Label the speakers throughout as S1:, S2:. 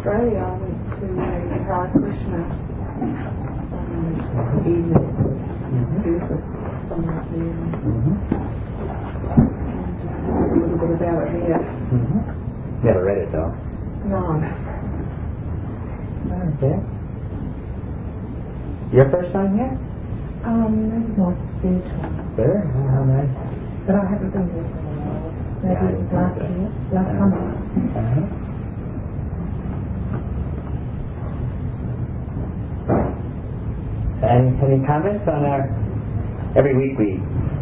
S1: Australia, I went to the Hare Krishna evening for something up there. A little bit about it here.
S2: Never read it though.
S1: No.
S2: Okay. Your first time here?
S1: Maybe my third time.
S2: There? How nice.
S1: But I haven't been there for a while. Maybe it was last year, last summer.
S2: Any comments on our... Every week we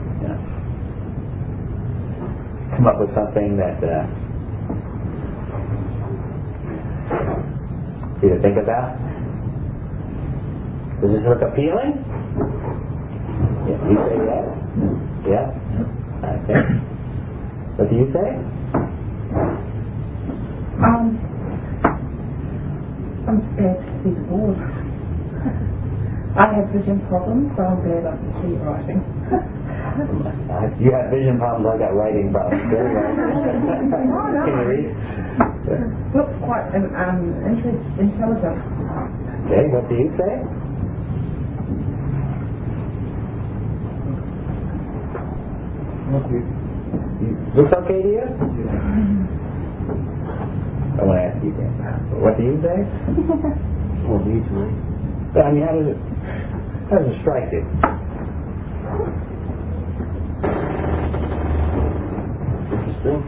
S2: come up with something that you to think about. Does this look appealing? Yeah, you say yes? Yeah? Okay. What do you say?
S1: I'm scared to see the board. I have vision problems, so I'm glad I can keep writing.
S2: You have vision problems, I got writing problems. Can you read?
S1: Looks quite intelligent.
S2: Okay, what do you say? Looks okay to you? I want to ask you again. What do you say? Well, usually. I mean, how does it strike you? Interesting.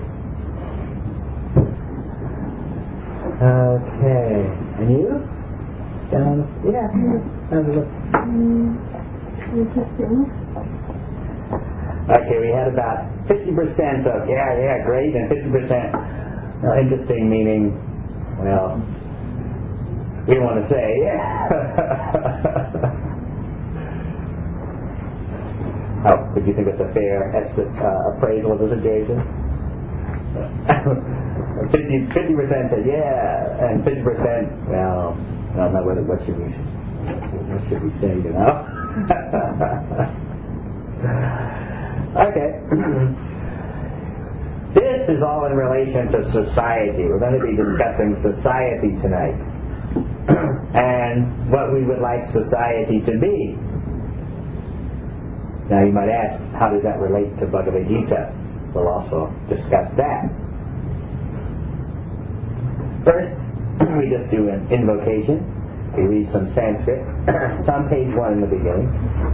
S2: Okay. And you? Yeah. How's it look?
S1: Interesting.
S2: Okay, we had about 50% of yeah, great, and 50% interesting, meaning, well, we want to say, yeah. Oh, would you think that's a fair appraisal of the situation? 50% said yeah, and 50%, well, I don't know what should we say, you know? Okay. This is all in relation to society. We're going to be discussing society tonight. And what we would like society to be. Now you might ask, how does that relate to Bhagavad Gita? We'll also discuss that. First, we just do an invocation. We read some Sanskrit. It's on page 1 in the beginning.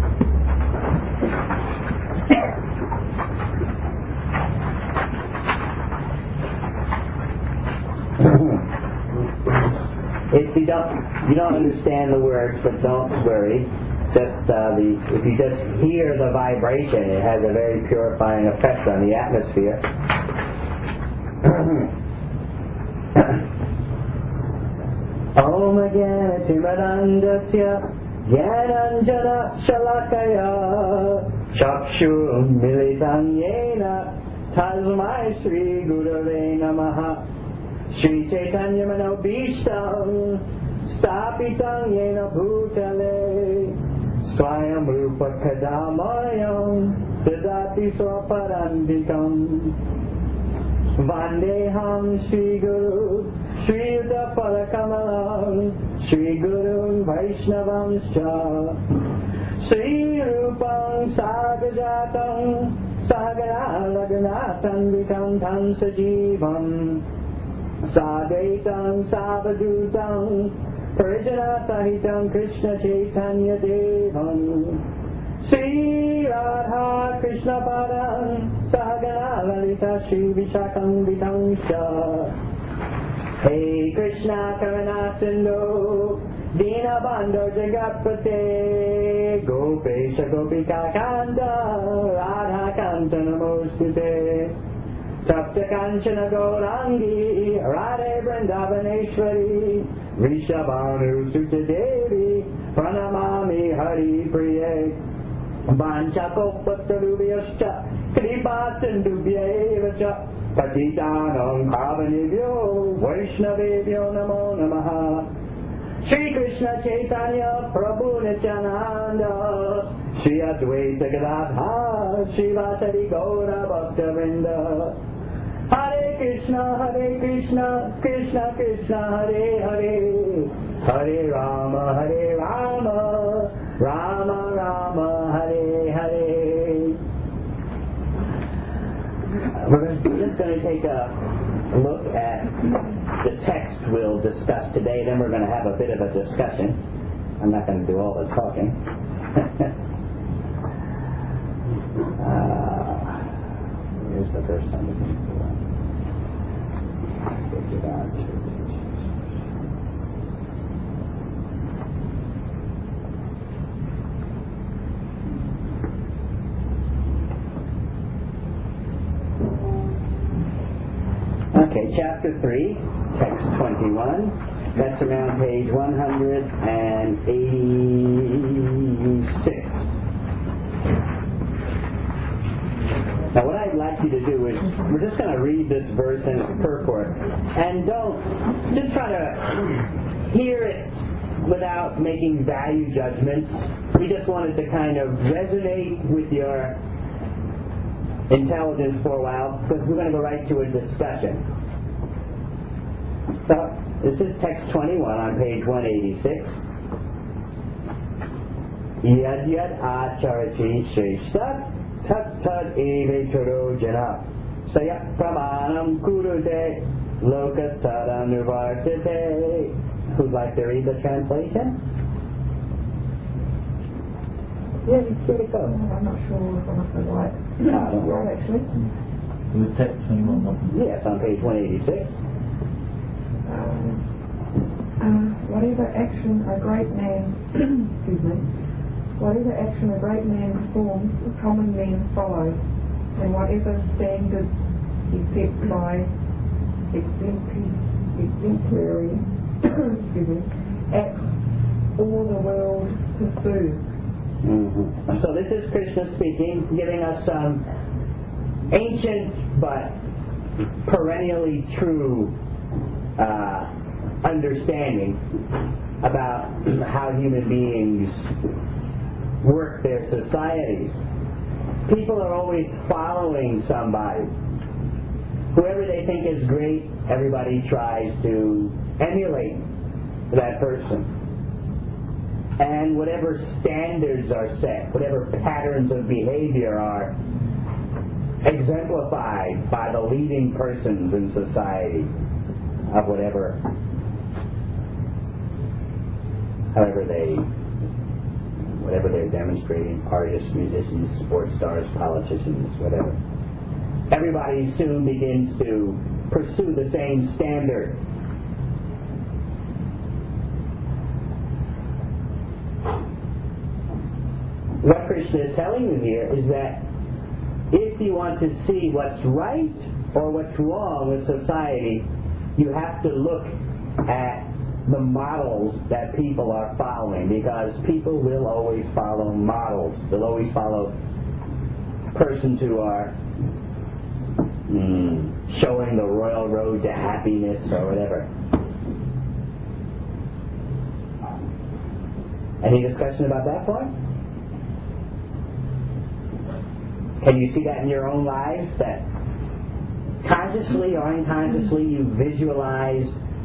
S2: If you don't understand the words, but don't worry. Just if you just hear the vibration, it has a very purifying effect on the atmosphere. Om Jnana Timirandasya Jnananjana Shalakaya Chakshur Militam Yena Tasmai Shri Gurave Namaha Shri Chaitanya Manobhishtam Stapitam Yena Bhutale Swayam Rupa Kadamayam Dadati Swaparandikam Vandeham Shri Guru Shri Yuta Padakamalam Shri Guru Vaishnavam Scha Shri Rupam Sagajatam Sagara Laganatam Vikam Tam Sajivam Sadaitam Savadutam Parijana Sahitam Krishna Chaitanya Devam Sri Radha Krishna Padam Sagana Lalita Shri Vishakam Vitamsha Hey Krishna Karana Sindhu Dina Bandho Jagatpate Gopesha Gopika Kanta Radha Kanta Namostute Tapta Kanchana Gaurangi Radhe Vrindavaneshwari Rishabhanu Sutta Devi Pranamami Hari Priye Vanchakopattarubhyascha Kripa Sindhubhyaevacha Patitanam Pavanebhyo Vaishnavebhyo Namo Namaha Shri Krishna Chaitanya Prabhu Nityananda Shri Advaita Gadadhar Shri Vasari Gaura Bhakta Vrinda Hare Krishna, Krishna Krishna, Hare Hare, Hare Rama, Rama Rama, Hare Hare. We're just going to take a look at the text we'll discuss today, then we're going to have a bit of a discussion. I'm not going to do all the talking. Here's the first time. Okay, chapter 3, text 21. That's around page 186. Now what I'd like you to do is, we're just going to read this verse in its purport, and don't, just try to hear it without making value judgments. We just want it to kind of resonate with your intelligence for a while, because we're going to go right to a discussion. So, this is text 21 on page 186. Yad yad acharati shreshtas tat tat evetaro jana sayat pramanam kurute lokas tadanuvartate. Who'd like to read the translation? Yeah, here it goes.
S1: I'm not sure if I'm up the right.
S2: Don't worry.
S1: Right, actually.
S3: It was text 21, wasn't it?
S2: Yes, on page 186.
S1: Whatever action a great man, excuse me, whatever action a great man performs, common men follow, and whatever standard he sets by exemplary, excuse me, acts all the world pursues.
S2: Mm-hmm. So this is Krishna speaking, giving us some ancient but perennially true understanding about how human beings work their societies. People are always following somebody. Whoever they think is great, everybody tries to emulate that person. And whatever standards are set, whatever patterns of behavior are exemplified by the leading persons in society of whatever they're demonstrating, artists, musicians, sports stars, politicians, whatever. Everybody soon begins to pursue the same standard. What Krishna is telling you here is that if you want to see what's right or what's wrong with society, you have to look at the models that people are following, because people will always follow models. They'll always follow persons who are showing the royal road to happiness or whatever. Any discussion about that point? Can you see that in your own lives, that consciously or unconsciously you visualize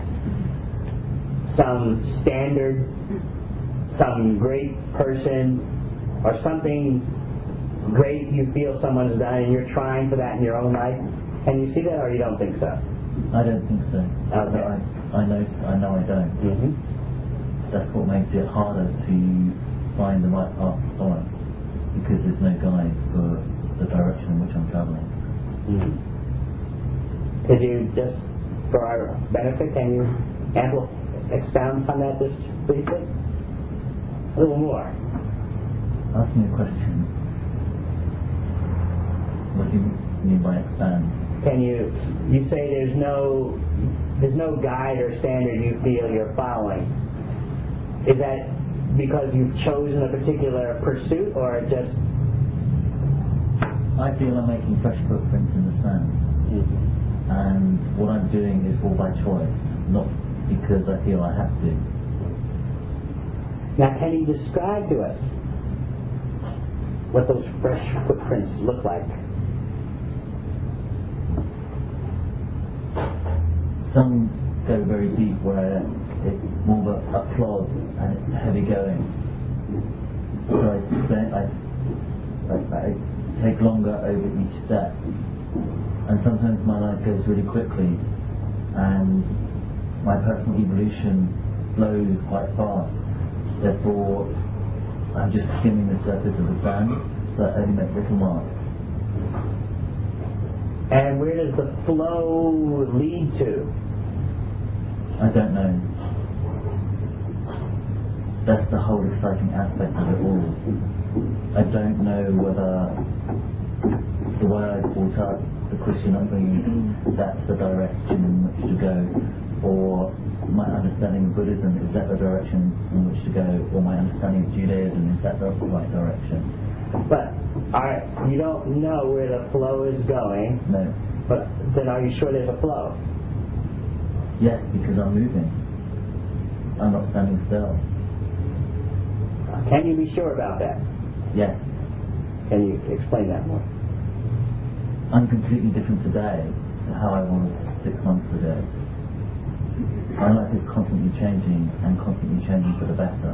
S2: some standard, some great person, or something great you feel someone's done, and you're trying for that in your own life? Can you see that, or you don't think so?
S3: I don't think so.
S2: Okay.
S3: I know I don't.
S2: Mm-hmm.
S3: That's what makes it harder to find the right path to follow, because there's no guide for the direction in which I'm traveling.
S2: Mm-hmm. Could you, just for our benefit, can you expound on that just briefly? A little more.
S3: Ask me a question. What do you mean by expand?
S2: Can you say there's no guide or standard you feel you're following? Is that because you've chosen a particular pursuit, or just...
S3: I feel I'm making fresh footprints in the sand.
S2: Mm-hmm.
S3: And what I'm doing is all by choice, not because I feel I have to.
S2: Now, can you describe to us what those fresh footprints look like?
S3: Some go very deep where it's more of a plod and it's heavy going. So I take longer over each step. And sometimes my life goes really quickly and my personal evolution flows quite fast. Therefore, I'm just skimming the surface of the sand, so I only make little marks.
S2: And where does the flow lead to?
S3: I don't know. That's the whole exciting aspect of it all. I don't know whether the way I brought up the Christian upbringing, that's the direction in which to go, or my understanding of Buddhism, is that the direction in which to go, or my understanding of Judaism, is that the right direction?
S2: But you don't know where the flow is going.
S3: No.
S2: But then are you sure there's a flow?
S3: Yes, because I'm moving. I'm not standing still.
S2: Can you be sure about that?
S3: Yes.
S2: Can you explain that more?
S3: I'm completely different today to how I was 6 months ago. My life is constantly changing and constantly changing for the better.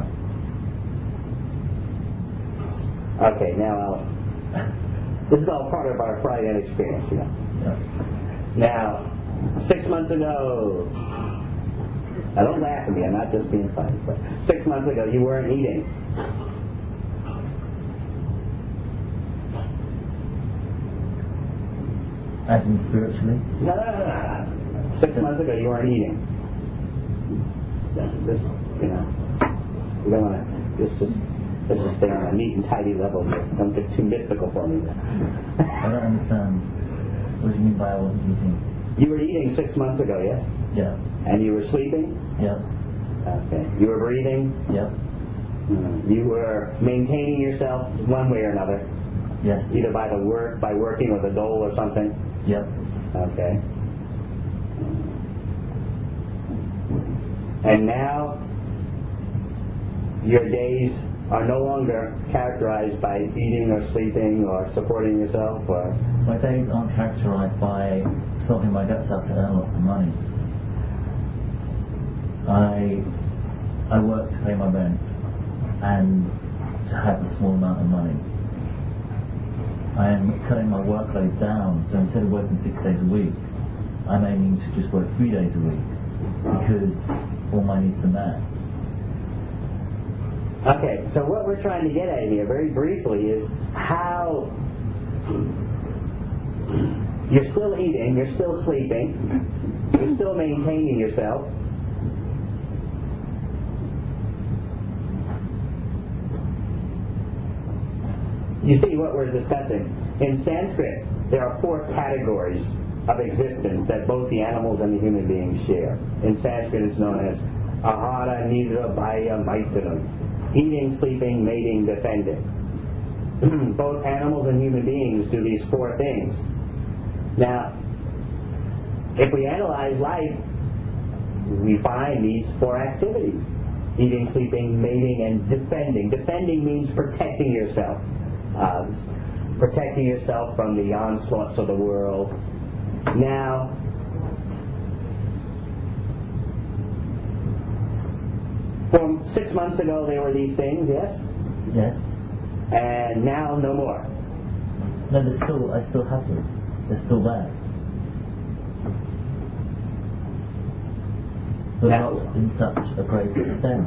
S2: Okay, now this is all part of our Friday experience, you know.
S3: Yeah.
S2: Now, 6 months ago, now don't laugh at me, I'm not just being funny, but 6 months ago you weren't eating.
S3: As in spiritually?
S2: No. 6 months ago you weren't eating. This, you know, we don't want to, let's just stay on a neat and tidy level here. Don't get too mystical for me.
S3: I don't understand. What do you mean by I wasn't eating?
S2: You were eating 6 months ago, yes?
S3: Yeah.
S2: And you were sleeping?
S3: Yeah.
S2: Okay. You were breathing?
S3: Yeah.
S2: You were maintaining yourself one way or another?
S3: Yes.
S2: Either by working with a dole or something?
S3: Yep.
S2: Okay. And now your days are no longer characterized by eating or sleeping or supporting yourself, or
S3: My days aren't characterized by sorting my guts out to earn lots of money. I work to pay my rent and to have a small amount of money. I am cutting my workload down, so instead of working 6 days a week, I'm aiming to just work 3 days a week because all my needs are met.
S2: Okay, so what we're trying to get at here, very briefly, is how you're still eating, you're still sleeping, you're still maintaining yourself. You see what we're discussing. In Sanskrit, there are 4 categories of existence that both the animals and the human beings share. In Sanskrit, it's known as ahara, nidra, bhaya, maitanam. Eating, sleeping, mating, defending. Both animals and human beings do these 4 things. Now, if we analyze life, we find these 4 activities. Eating, sleeping, mating, and defending. Defending means protecting yourself. Protecting yourself from the onslaughts of the world. Now, from 6 months ago there were these things, yes?
S3: Yes.
S2: And now no more.
S3: No, I still have them. They're still there. But not in such a great extent.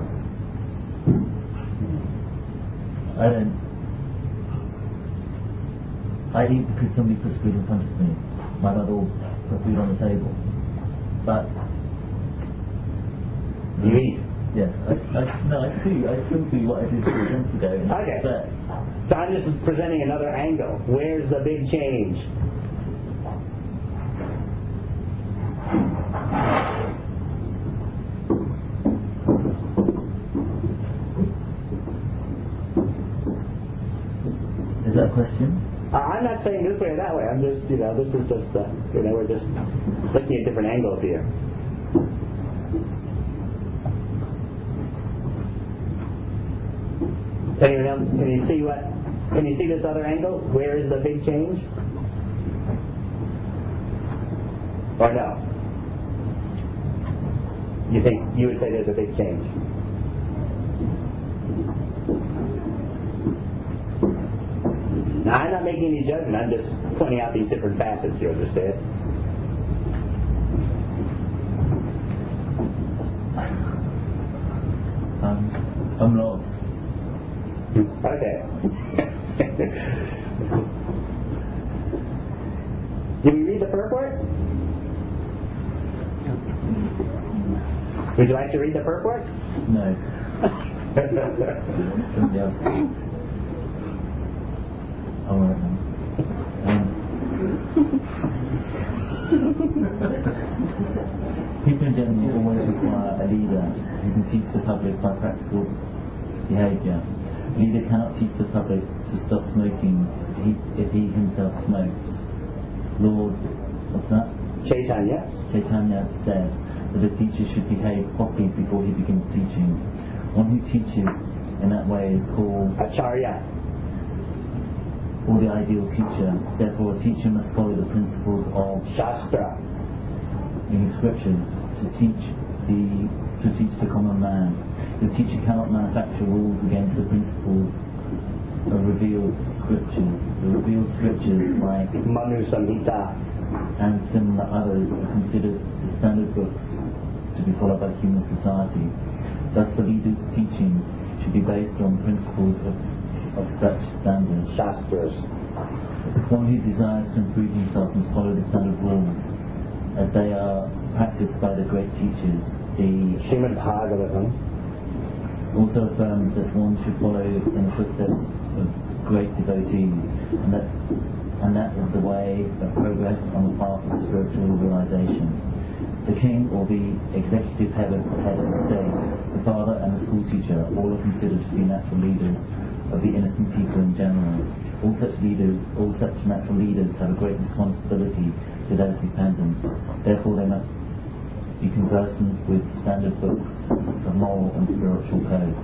S3: I eat because somebody puts food in front of me. My mother will put food on the table. But
S2: you eat?
S3: Yes, I do. I still do what I did 6 months ago.
S2: Okay. So I'm just presenting another angle. Where's the big change?
S3: Is that a question?
S2: I'm not saying this way or that way. I'm just, this is just, we're just looking at different angles here. Anyone else? Can you see this other angle? Where is the big change? Or no? you would say there's a big change? Now, I'm not making any judgment. I'm just pointing out these different facets, you understand?
S3: I'm lost.
S2: Okay. Did we read the purport? Would you like to read the purport?
S3: No. Somebody else. All right then. People in general always require a leader who can teach the public by practical behaviour. A leader cannot teach the public to stop smoking if he himself smokes. Lord, what's that?
S2: Chaitanya.
S3: Chaitanya said that a teacher should behave properly before he begins teaching. One who teaches in that way is called
S2: Acharya.
S3: or the ideal teacher. Therefore, a teacher must follow the principles of
S2: Shastra.
S3: in the scriptures to teach the common man. The teacher cannot manufacture rules against the principles of revealed scriptures. The revealed scriptures, like
S2: Manu Samhita.
S3: and similar others, are considered the standard books to be followed by human society. Thus, the leader's teaching should be based on principles of such standards.
S2: Shastras.
S3: One who desires to improve himself must follow the standard rules, as they are practiced by the great teachers. The
S2: Srimad Bhagavatam.
S3: also affirms that one should follow in the footsteps of great devotees, and that is the way of progress on the path of spiritual realization. The king or the executive head of the state, the father and the school teacher, all are considered to be natural leaders of the innocent people in general. All such natural leaders have a great responsibility to their dependents. Therefore, they must be conversant with standard books of moral and spiritual code.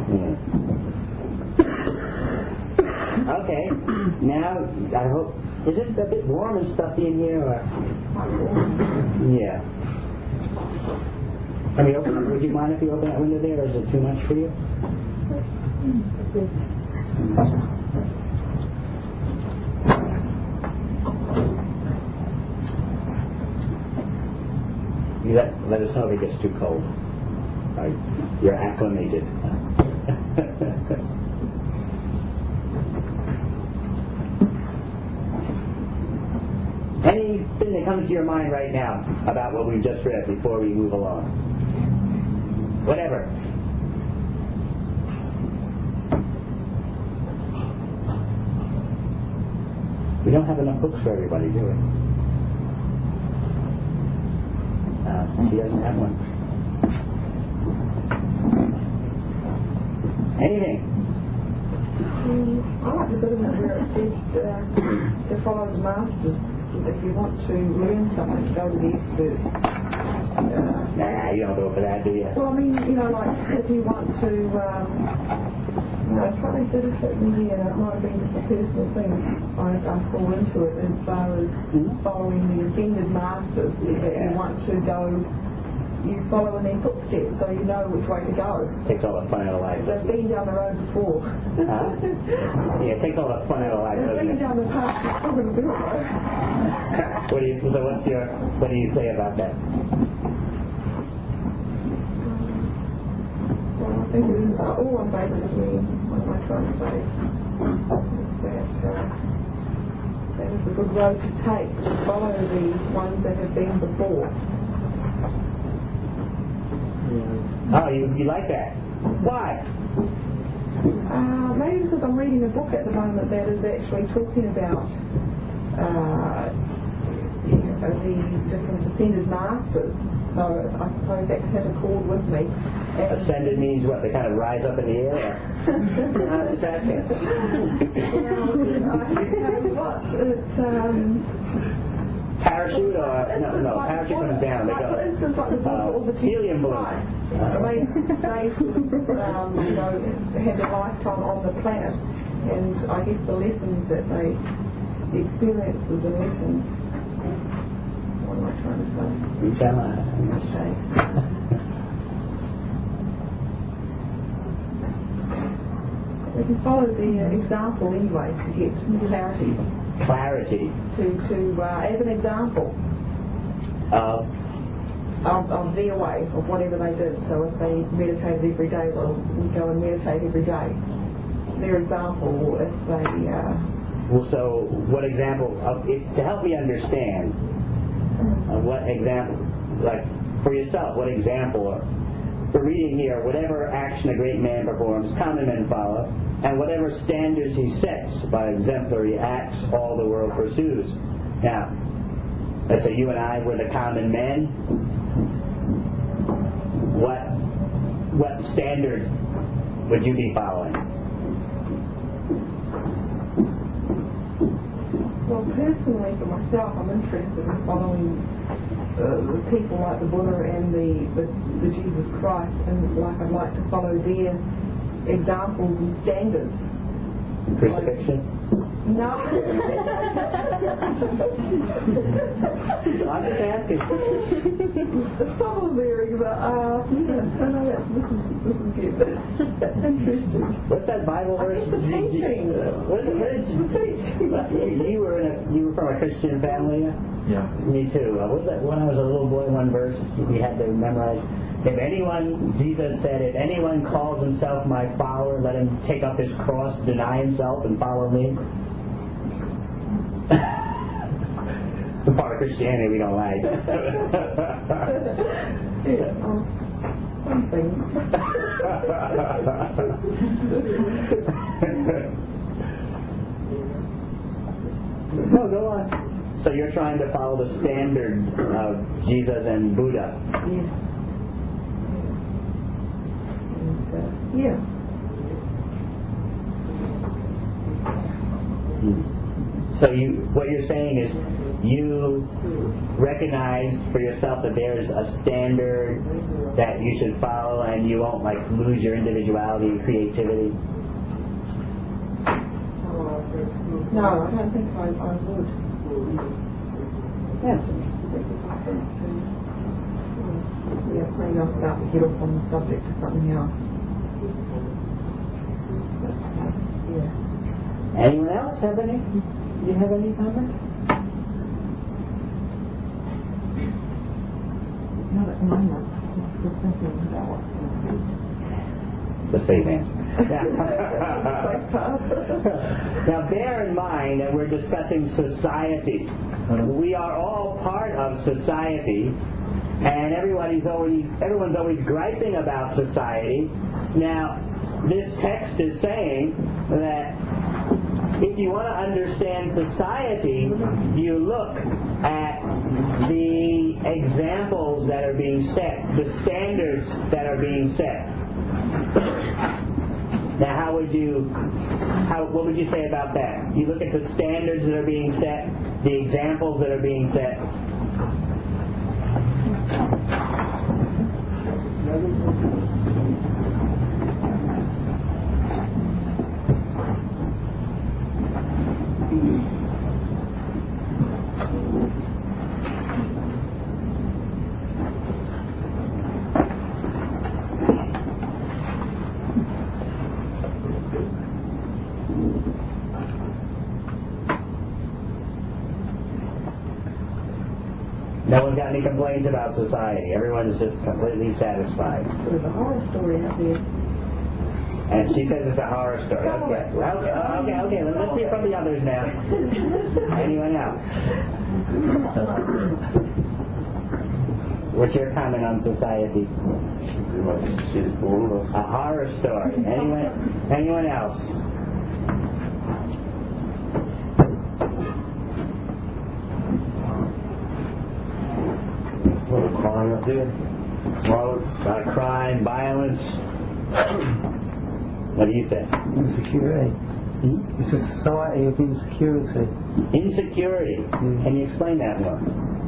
S2: Okay. Now, I hope... Is it a bit warm and stuffy in here, or...? Yeah. Would you mind if you open that window there, or is it too much for you? You let us know if it gets too cold. You're acclimated. Anything that comes to your mind right now about what we've just read before we move along? Whatever. We don't have enough books for everybody, do we? He doesn't have one. Anything?
S1: I like the bit of it where it says to follow the masters. If you want to learn something, go to the experts.
S2: Nah, you don't go for that, do you?
S1: Well, I mean, like if you want to, it's probably sort of certain here, it might have been just a personal thing. I fall into it as far as following the ascended masters. That you want to go, you follow in their footsteps so you know which way to go.
S2: Takes all the fun out of life.
S1: They've been down the road before.
S2: Huh? Yeah, it takes all the fun out of life,
S1: They've
S2: doesn't
S1: been
S2: it?
S1: down the path, they're still going to do it though.
S2: What do you say about that?
S1: Well, I think it is all I'm basically, what am I trying to say? That is a good road to take, to follow the ones that have been before.
S2: Oh, you like that? Why?
S1: Maybe because I'm reading a book at the moment that is actually talking about the different ascended masters. So I suppose that has a chord with me.
S2: Ascended means what? They kind of rise up in the air? I'm just asking. Parachute or no, parachute comes down. They go.
S1: For instance, like the book of the
S2: helium balloon.
S1: They had a lifetime on the planet, and I guess the lessons that the experiences and lessons. What am I trying to say?
S2: You tell me.
S1: We can follow the example anyway to get clarity.
S2: Clarity.
S1: As an example of their way, of whatever they did. So if they meditated every day, well, we go and meditate every day. Their example, if they...
S2: Well, so what example, to help me understand, what example, like for yourself, what example, we're reading here, whatever action a great man performs, common men follow, and whatever standards he sets by exemplary acts, all the world pursues. Now, let's say you and I were the common men. What standard would you be following?
S1: Well, personally, for myself, I'm interested in following the people like the Buddha and the Jesus Christ, and I'd like to follow their examples and standards.
S2: Crucifixion?
S1: No.
S2: I'm just asking.
S1: Some of their examples. This is good. Interesting.
S2: What's that Bible verse?
S1: The teaching.
S2: You were from a Christian family?
S3: Yeah.
S2: Me too. What was that? When I was a little boy, one verse we had to memorize. Jesus said, if anyone calls himself my follower, let him take up his cross, deny himself, and follow me. The part of Christianity we don't like.
S1: Something.
S2: No, go on. So you're trying to follow the standard of Jesus and Buddha.
S1: Yes. And, yeah.
S2: So what you're saying is you recognize for yourself that there's a standard that you should follow, and you won't lose your individuality and creativity.
S1: No, I don't think I would.
S2: Yeah.
S1: Yeah, maybe I'll start to get off on the subject of something else. But, yeah.
S2: Anyone else have any? Do you have any comment?
S1: Not at the moment. I'm still thinking about what's going to
S2: The same answer. Now bear in mind that we're discussing society. We are all part of society, and everyone's always griping about society. Now, this text is saying that if you want to understand society, you look at the examples that are being set, the standards that are being set. Now, what would you say about that? You look at the standards that are being set, the examples that are being set. No one got any complaints about society. Everyone's just completely satisfied.
S1: There's a horror story out there.
S2: And she says it's a horror story. Okay. Let's hear from the others now. Anyone else? What's your comment on society? A horror story. Anyone else?
S4: A lot of crime up there.
S2: A lot of crime, violence. What do you think?
S4: Insecurity. It's a society of insecurity.
S2: Insecurity. Can you explain that more?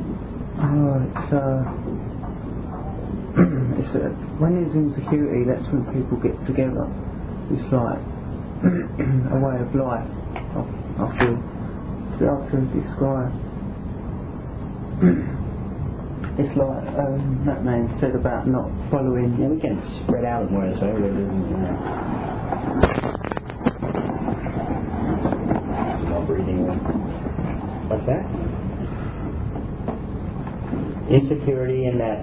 S4: When there's insecurity, that's when people get together. It's like a way of life. I feel it's hard to describe. It's like that man said about not following.
S2: Yeah, we can spread out more so. Some more breathing. What's that? Insecurity in that.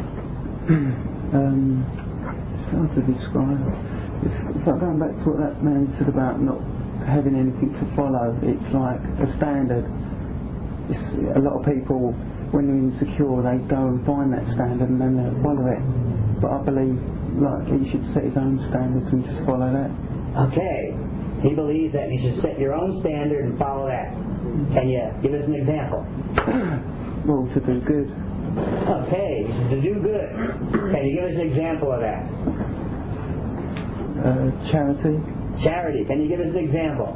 S4: It's hard to describe. It's like going back to what that man said about not having anything to follow. It's like a standard. It's, a lot of people, when they're insecure, they go and find that standard and then they follow it. But I believe, like, he should set his own standards and just follow that.
S2: Okay. He believes that you should set your own standard and follow that. Can you give us an example?
S4: Well, to do good.
S2: Okay, to do good. Can you give us an example of that?
S4: Charity.
S2: Charity. Can you give us an example?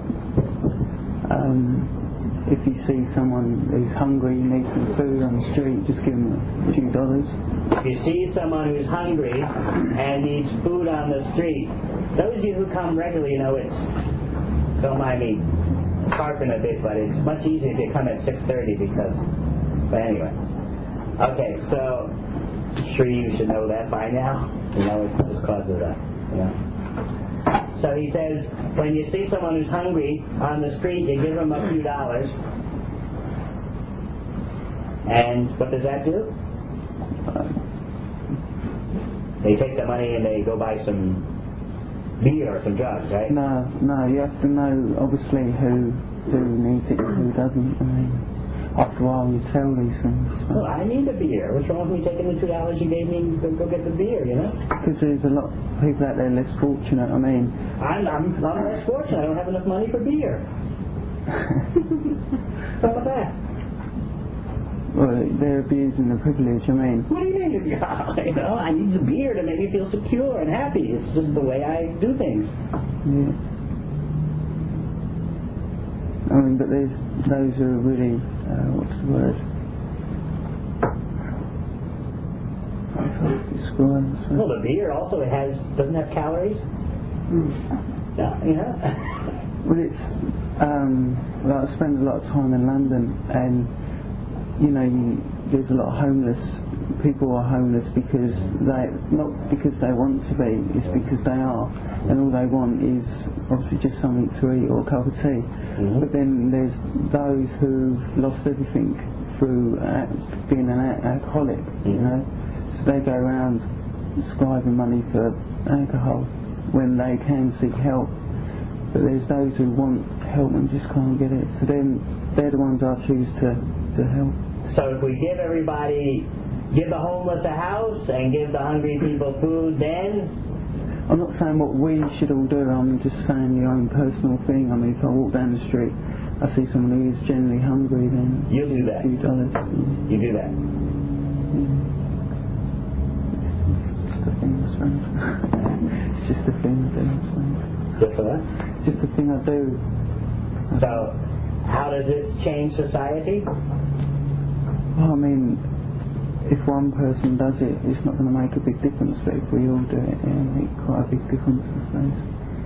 S4: If you see someone who's hungry, needs some food on the street, just give them a few dollars.
S2: If you see someone who's hungry and needs food on the street, those of you who come regularly, you know, it's, don't mind me harping a bit, but it's much easier if you come at 6:30 because, but anyway. Okay, so, I'm sure you should know that by now. You know, it's because of that, you know. So he says, when you see someone who's hungry on the street, you give them a few dollars. And what does that do? They take the money and they go buy some beer or some drugs, right?
S4: No, you have to know, obviously, who needs it and who doesn't. I mean, after a while you tell these things.
S2: Well, I need the beer. What's wrong with me taking the $2 you gave me to go get the beer, you know?
S4: Because there's a lot of people out there less fortunate, I mean.
S2: I'm less fortunate. I don't have enough money for beer. How about that?
S4: Well, they're abusing the privilege, I mean.
S2: What do you mean? You know, I need the beer to make me feel secure and happy. It's just the way I do things.
S4: Yeah. I mean, but there's those who are really, what's the word? It's hard to describe.
S2: Well, the beer also doesn't have calories. No, you know.
S4: Well, it's, well, I spend a lot of time in London, and you know, there's a lot of homeless. People are homeless because not because they want to be, it's because they are, and all they want is obviously just something to eat or a cup of tea. Mm-hmm. But then there's those who've lost everything through being an alcoholic, you know. So they go around scribing money for alcohol when they can seek help. But there's those who want help and just can't get it. So then they're the ones I choose to help.
S2: So if we give the homeless a house and give the hungry people food, then?
S4: I'm not saying what we should all do, I'm just saying your own personal thing. I mean, if I walk down the street, I see someone who is generally hungry, then
S2: you'll do that.
S4: $2.
S2: You do that.
S4: It's just a thing, I suppose. It's just a thing I do, I suppose.
S2: Just for that?
S4: Just a thing I do.
S2: So, how does this change society?
S4: Well, I mean, if one person does it, it's not going to make a big difference, but if we all do it, it'll make quite a big difference, I suppose.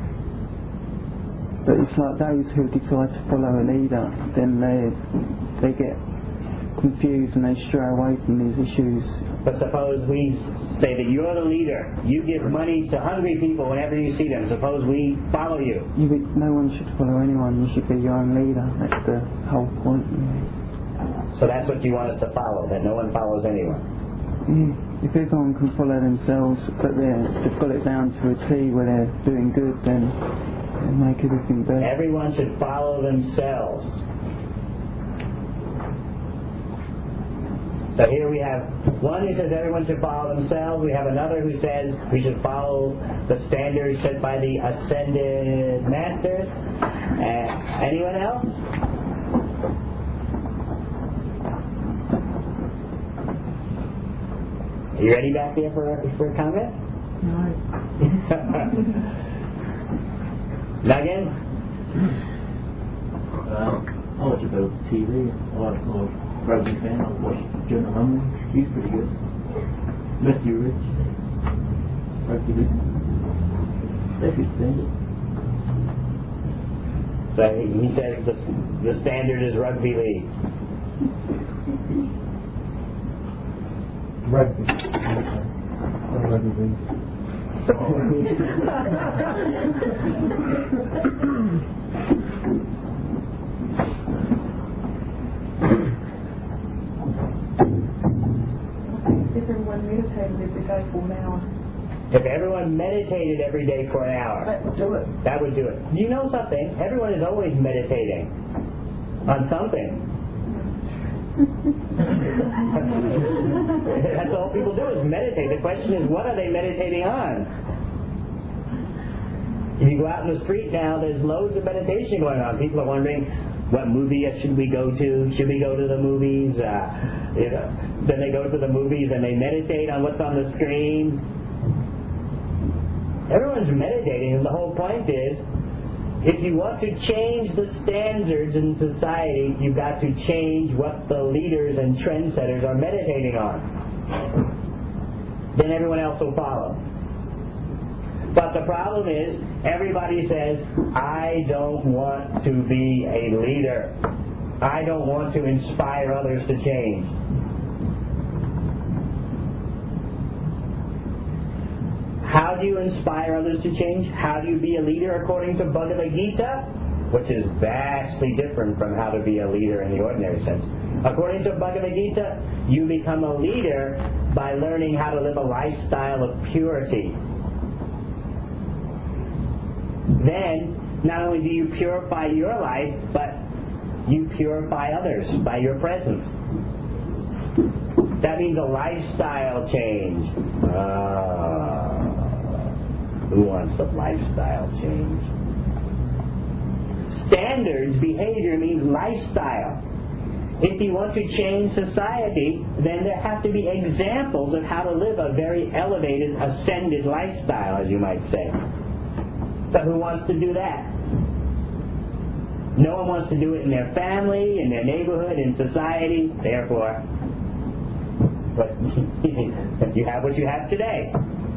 S4: But it's like those who decide to follow a leader, then they get confused and they stray away from these issues.
S2: But suppose we say that you're the leader, you give money to hungry people whenever you see them, suppose we follow you.
S4: No one should follow anyone, you should be your own leader, that's the whole point.
S2: So that's what you want us to follow, that no one follows anyone.
S4: Yeah. If everyone can follow themselves, but they've got it down to a T where they're doing good, then it'll make everything better.
S2: Everyone should follow themselves. So here we have one who says everyone should follow themselves. We have another who says we should follow the standards set by the ascended masters. Anyone else? Are you ready back there for a comment?
S4: No.
S2: Again?
S3: I watch a bit of TV. I like rugby fan. I watch Jonah Lumley. He's pretty good. Matthew Rich. Rugby league. They're good standard.
S2: So he says the standard is rugby league.
S5: Rugby. Rugby league.
S1: If everyone meditated every day for an hour.
S2: If everyone meditated every day for an hour,
S1: That would do it.
S2: that would do it. You know something? Everyone is always meditating on something. That's all people do is meditate. The question is, what are they meditating on? If you go out in the street now, there's loads of meditation going on. People are wondering, what movie should we go to? Should we go to the movies? Then they go to the movies and they meditate on what's on the screen. Everyone's meditating, and the whole point is, if you want to change the standards in society, you've got to change what the leaders and trendsetters are meditating on. Then everyone else will follow. But the problem is, everybody says, I don't want to be a leader. I don't want to inspire others to change. How do you inspire others to change? How do you be a leader according to Bhagavad Gita? Which is vastly different from how to be a leader in the ordinary sense. According to Bhagavad Gita, you become a leader by learning how to live a lifestyle of purity. Then, not only do you purify your life, but you purify others by your presence. That means a lifestyle change. Who wants a lifestyle change? Standards, behavior means lifestyle. If you want to change society, then there have to be examples of how to live a very elevated, ascended lifestyle, as you might say. But who wants to do that? No one wants to do it in their family, in their neighborhood, in society. Therefore, you have what you have today.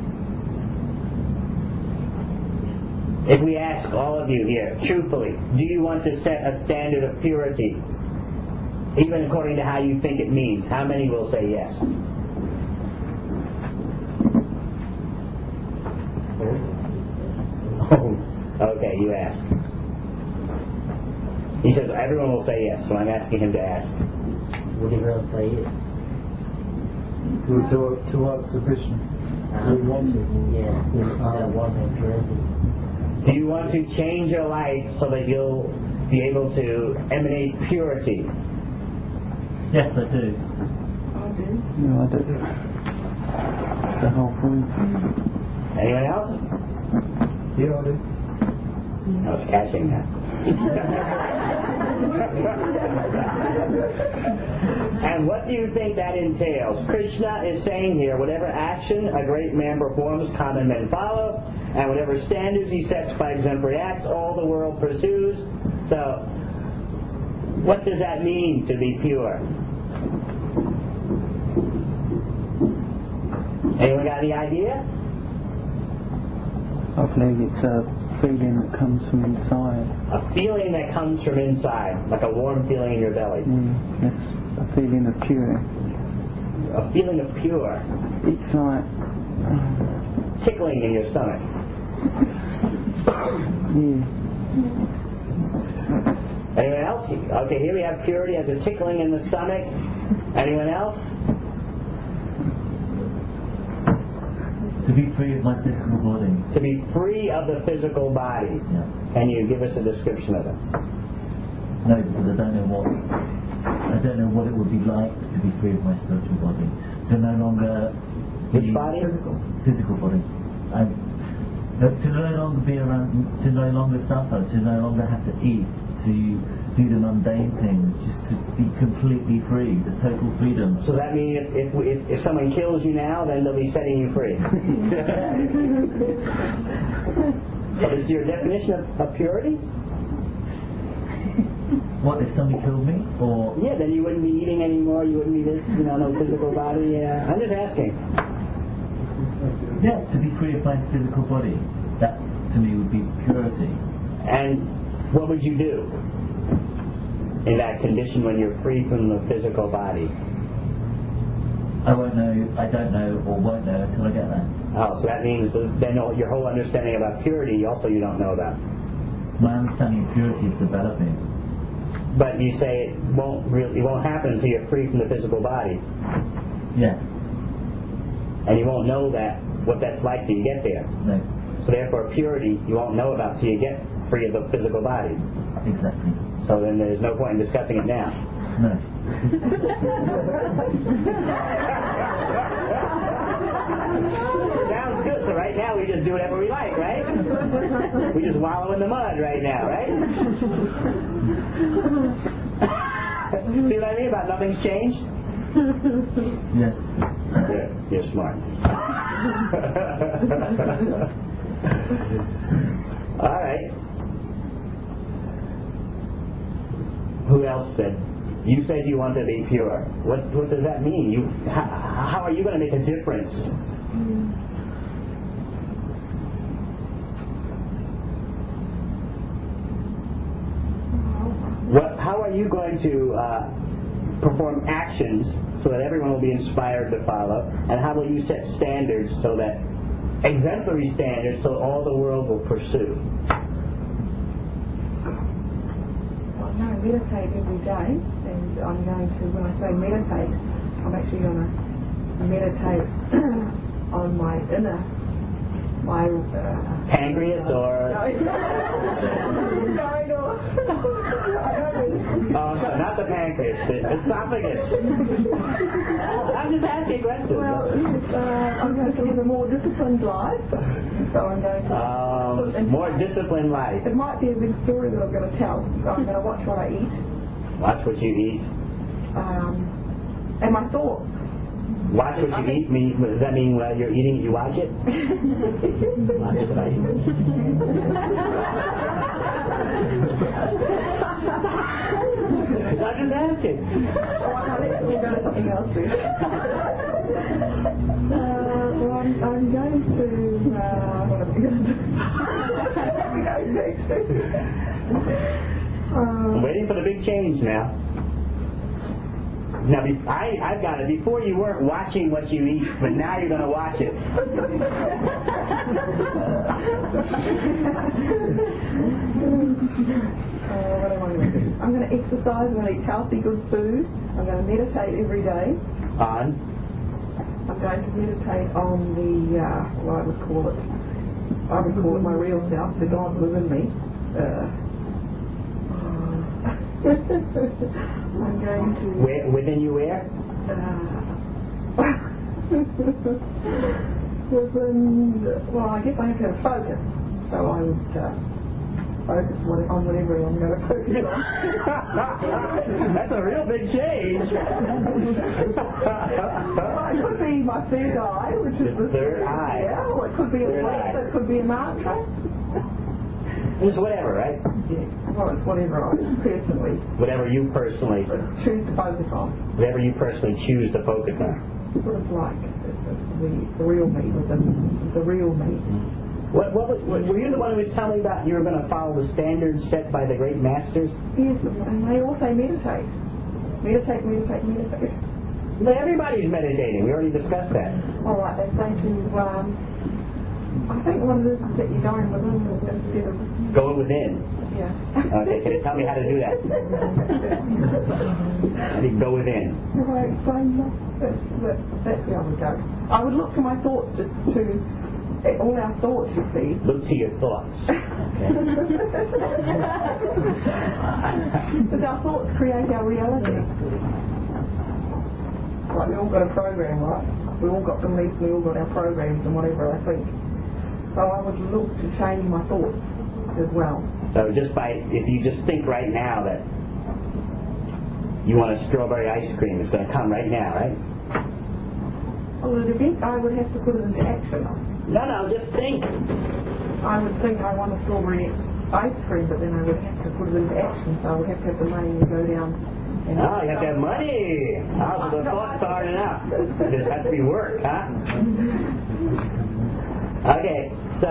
S2: If we ask all of you here, truthfully, do you want to set a standard of purity, even according to how you think it means? How many will say yes? Oh, okay, you ask. He says everyone will say yes, so I'm asking him to ask.
S5: Would everyone say yes?
S6: Towards the Krishna.
S5: We want to, yeah. Want to
S2: do you want to change your life so that you'll be able to emanate purity?
S3: Yes, I do.
S1: I do.
S4: No, I don't. The whole point.
S2: Anyone else?
S6: Yeah, I do.
S2: I was catching that. And what do you think that entails? Krishna is saying here, whatever action a great man performs, common men follow, and whatever standards he sets by exemplary acts, all the world pursues. So, what does that mean to be pure? Anyone got any idea?
S4: I believe it's a feeling that comes from inside.
S2: A feeling that comes from inside, like a warm feeling in your belly.
S4: It's a feeling of pure.
S2: A feeling of pure.
S4: It's like
S2: Tickling in your stomach.
S4: yeah.
S2: Anyone else? Okay, here we have purity as a tickling in the stomach. Anyone else?
S3: To be free of my physical body.
S2: To be free of the physical body.
S3: Yeah.
S2: Can you give us a description of it?
S3: No, because I don't know what it would be like to be free of my spiritual body. To no longer
S2: Which body?
S3: Physical body. To no longer be around, to no longer suffer, to no longer have to eat, to do the mundane things, just to be completely free, the total freedom.
S2: So that means if someone kills you now, then they'll be setting you free. So is your definition of purity?
S3: What, if somebody killed me? Or
S2: Yeah, then you wouldn't be eating anymore, you wouldn't be this, no physical body. I'm just asking.
S3: yes, to be free of my physical body. That to me would be purity.
S2: And what would you do in that condition when you're free from the physical body?
S3: I won't know, I don't know or won't know until I get there.
S2: Oh, so that means then your whole understanding about purity also you don't know about.
S3: My understanding of purity is developing.
S2: But you say it won't happen until you're free from the physical body.
S3: Yeah.
S2: And you won't know what that's like till you get there.
S3: No.
S2: So therefore purity you won't know about till you get free of the physical body.
S3: Exactly.
S2: So then there's no point in discussing it now.
S3: No.
S2: Sounds good. So right now we just do whatever we like, right? We just wallow in the mud right now, right? See what I mean about nothing's changed?
S3: Yes.
S2: Good. You're smart. All right. Who else said? You said you want to be pure. What does that mean? How are you going to make a difference? How are you going to perform actions so that everyone will be inspired to follow? And how will you set standards so that exemplary standards so all the world will pursue?
S1: I meditate every day, and I'm going to, when I say meditate, I'm actually going to meditate on my inner,
S2: pancreas or... Oh, so not the pancreas, the esophagus. I'm just asking questions.
S1: Well, I'm going to live a more disciplined life, so I'm going to...
S2: more disciplined life.
S1: It might be a big story that I'm going to tell, so I'm going to watch what I eat.
S2: Watch what you eat.
S1: And my thoughts.
S2: Watch what you eat? Does that mean while you're eating you watch it? Watch what I eat. I'm just asking.
S1: We'll go to something else soon. Well, I'm going to... what am I going to do?
S2: I'm waiting for the big change now. Now, I've got it. Before you weren't watching what you eat, but now you're going to watch it.
S1: What am I going to do? I'm going to exercise. I'm going to eat healthy, good food. I'm going to meditate every day.
S2: On?
S1: I'm going to meditate on the, I would call it my real self, the God within me. I'm going to...
S2: Within you where?
S1: Well, I guess I have to have focus. So I would focus on whatever I'm going to focus on.
S2: That's a real big change.
S1: Well, it could be my third eye, which is the
S2: third eye.
S1: Yeah, or it could be a word, it could be a mantra.
S2: Just whatever, right?
S1: Yeah. Well, it's whatever I personally...
S2: Whatever you personally...
S1: choose to focus on.
S2: Whatever you personally choose to focus on.
S1: Sort of like the real me within the real me.
S2: Were you the one who was telling me about you were going to follow the standards set by the great masters?
S1: Yes, and they all say meditate. Meditate, meditate, meditate.
S2: But everybody's meditating. We already discussed that.
S1: All right, they say to... I think what it is that you're going within instead of...
S2: Going within?
S1: Yeah.
S2: Okay, can you tell me how to do that? How do you go within?
S1: Have I explained that? That's where I would go. I would look to my thoughts to all our thoughts, you see.
S2: Look to your thoughts.
S1: Because our thoughts create our reality. Like we all got a program, right? We all got beliefs, we all got our programs and whatever I think. So I would look to change my thoughts as well.
S2: So if you just think right now that you want a strawberry ice cream, it's going to come right now, right?
S1: Well, at event I would have to put it into action.
S2: No, just think.
S1: I would think I want a strawberry ice cream, but then I would have to put it into action, so I would have to have the money to go down.
S2: You have to have money. Oh, so the thoughts aren't enough. It just has to be work, huh? Okay, so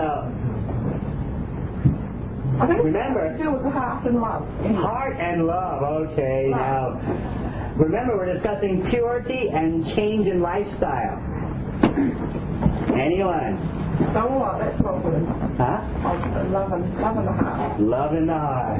S1: I think
S2: remember,
S1: it's to do with the heart and love.
S2: Heart and love. Okay, now Remember, we're discussing purity and change in lifestyle. Anyone?
S1: Don't like that's popular.
S2: Huh?
S1: Love and the heart.
S2: Love in the heart.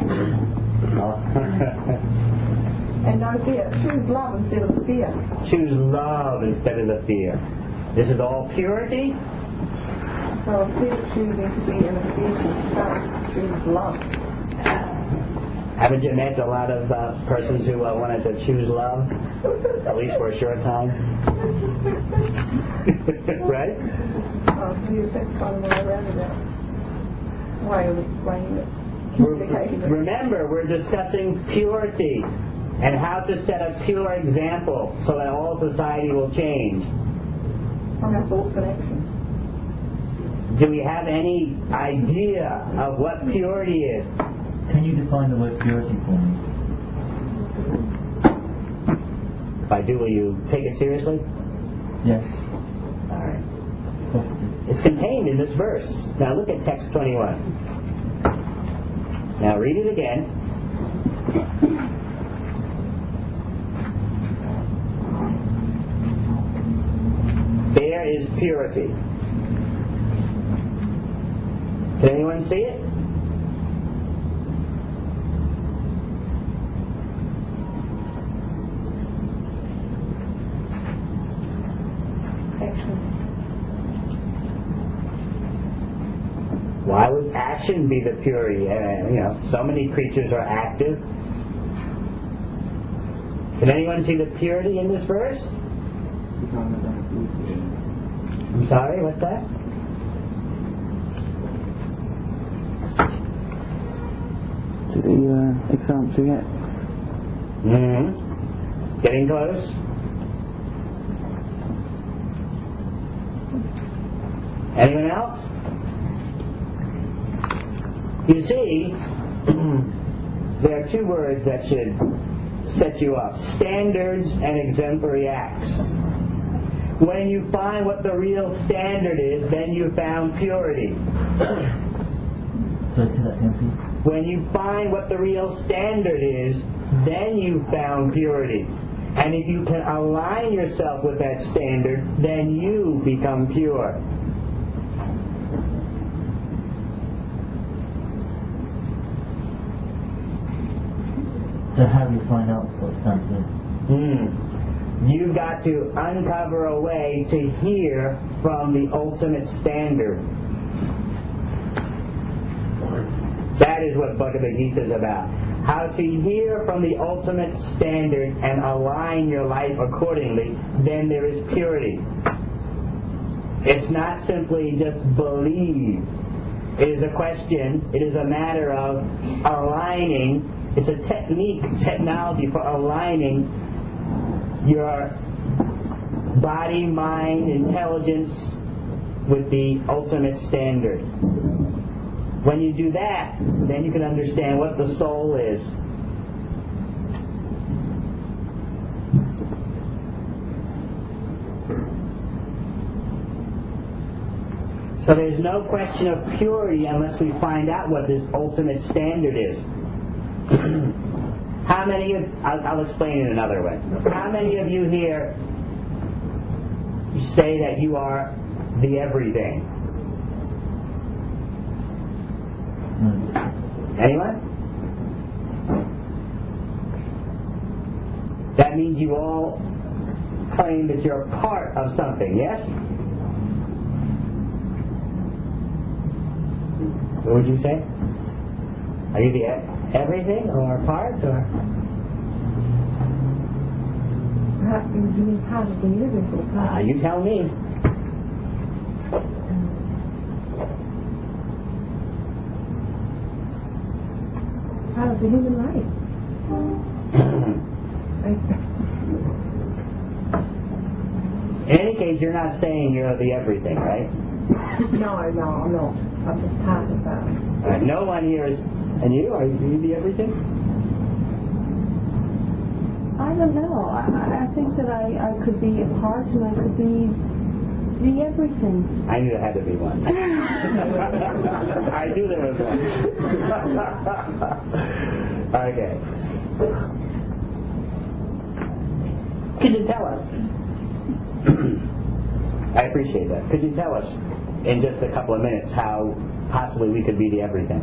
S1: And no fear. Choose love instead of fear.
S2: Choose love instead of the fear. This is all purity.
S1: So instead of choosing to be in a fearful state, choose love.
S2: Haven't you met a lot of persons who wanted to choose love, at least for a short time? Right?
S1: Oh, yes, that's kind of way around that way of explaining it. Communicating it.
S2: Remember, we're discussing purity and how to set a pure example so that all society will change.
S1: From our thoughts and actions.
S2: Do we have any idea of what purity is?
S3: Can you define the word purity for me?
S2: If I do, will you take it seriously?
S3: Yes.
S2: All right.
S3: Possibly.
S2: It's contained in this verse. Now look at text 21. Now read it again. There is purity. Can anyone see it? Why would action be the purity? So many creatures are active. Can anyone see the purity in this verse? I'm sorry, what's that?
S4: The example 2x.
S2: Mm-hmm. Getting close. Anyone else? You see, there are two words that should set you up. Standards and exemplary acts. When you find what the real standard is, then you found purity.
S3: So say that again, please.
S2: When you find what the real standard is, then you found purity. And if you can align yourself with that standard, then you become pure.
S3: So how do you find out what standard is?
S2: You've got to uncover a way to hear from the ultimate standard. That is what Bhagavad Gita is about. How to hear from the ultimate standard and align your life accordingly, then there is purity. It's not simply just believe. It is a question, it is a matter of aligning. It's a technology for aligning your body, mind, intelligence with the ultimate standard. When you do that, then you can understand what the soul is. So there's no question of purity unless we find out what this ultimate standard is. How many of, I'll explain it another way. How many of you here say that you are the everything? Anyone? That means you all claim that you're part of something, yes? What would you say? Are you the everything or part or?
S1: Perhaps you mean part of the universe or part.
S2: You tell me.
S1: Part of the human race.
S2: In any case, you're not saying you're the everything, right?
S1: No, I'm not. I'm just part of that.
S2: All right, no one here is. And you? Are you the everything?
S7: I don't know. I think that I could be a part and I could be the everything.
S2: I knew there had to be one. I knew there was one. Okay. Could you tell us? I appreciate that. Could you tell us in just a couple of minutes how possibly we could be the everything?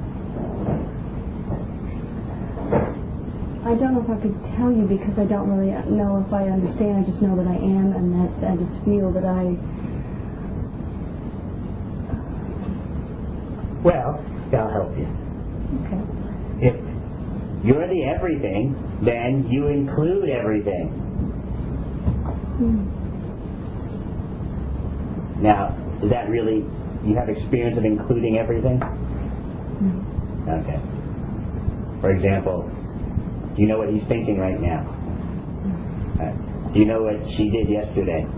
S7: I don't know if I could tell you because I don't really know if I understand. I just know that I am, and that I just feel that I...
S2: Well, I'll help you.
S7: Okay.
S2: If you're the everything, then you include everything. Now, is that really, you have experience of including everything? Okay. For example, do you know what he's thinking right now? Do you know what she did yesterday?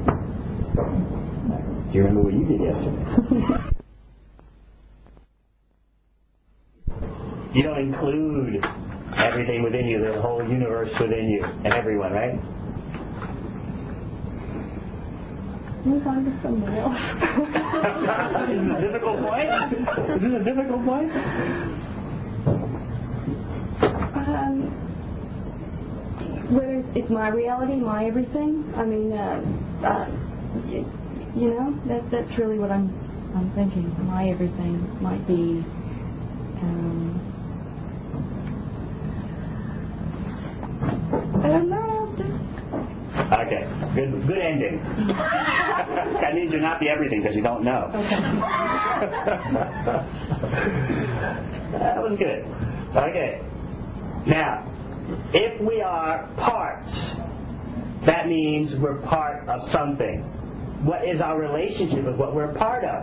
S2: Do you remember what you did yesterday? You don't include everything within you, the whole universe within you, and everyone, right?
S7: Move on to someone else.
S2: Is this a difficult point? Is this a difficult point?
S7: Whether it's my reality, my everything. I mean, you know, that's really what I'm thinking. My everything might be. I don't know.
S2: Okay, good ending. That means you're not the everything because you don't know.
S7: Okay.
S2: That was good. Okay. Now, if we are parts, that means we're part of something. What is our relationship with what we're a part of?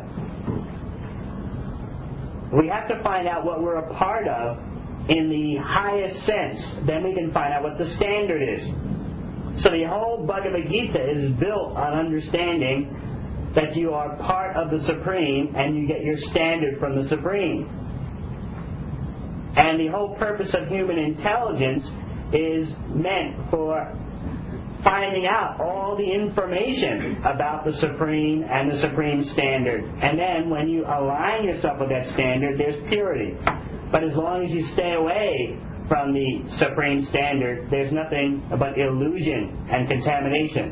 S2: We have to find out what we're a part of in the highest sense. Then we can find out what the standard is. So the whole Bhagavad Gita is built on understanding that you are part of the Supreme and you get your standard from the Supreme. And the whole purpose of human intelligence is meant for finding out all the information about the Supreme and the Supreme standard. And then when you align yourself with that standard, there's purity. But as long as you stay away from the Supreme standard, there's nothing but illusion and contamination.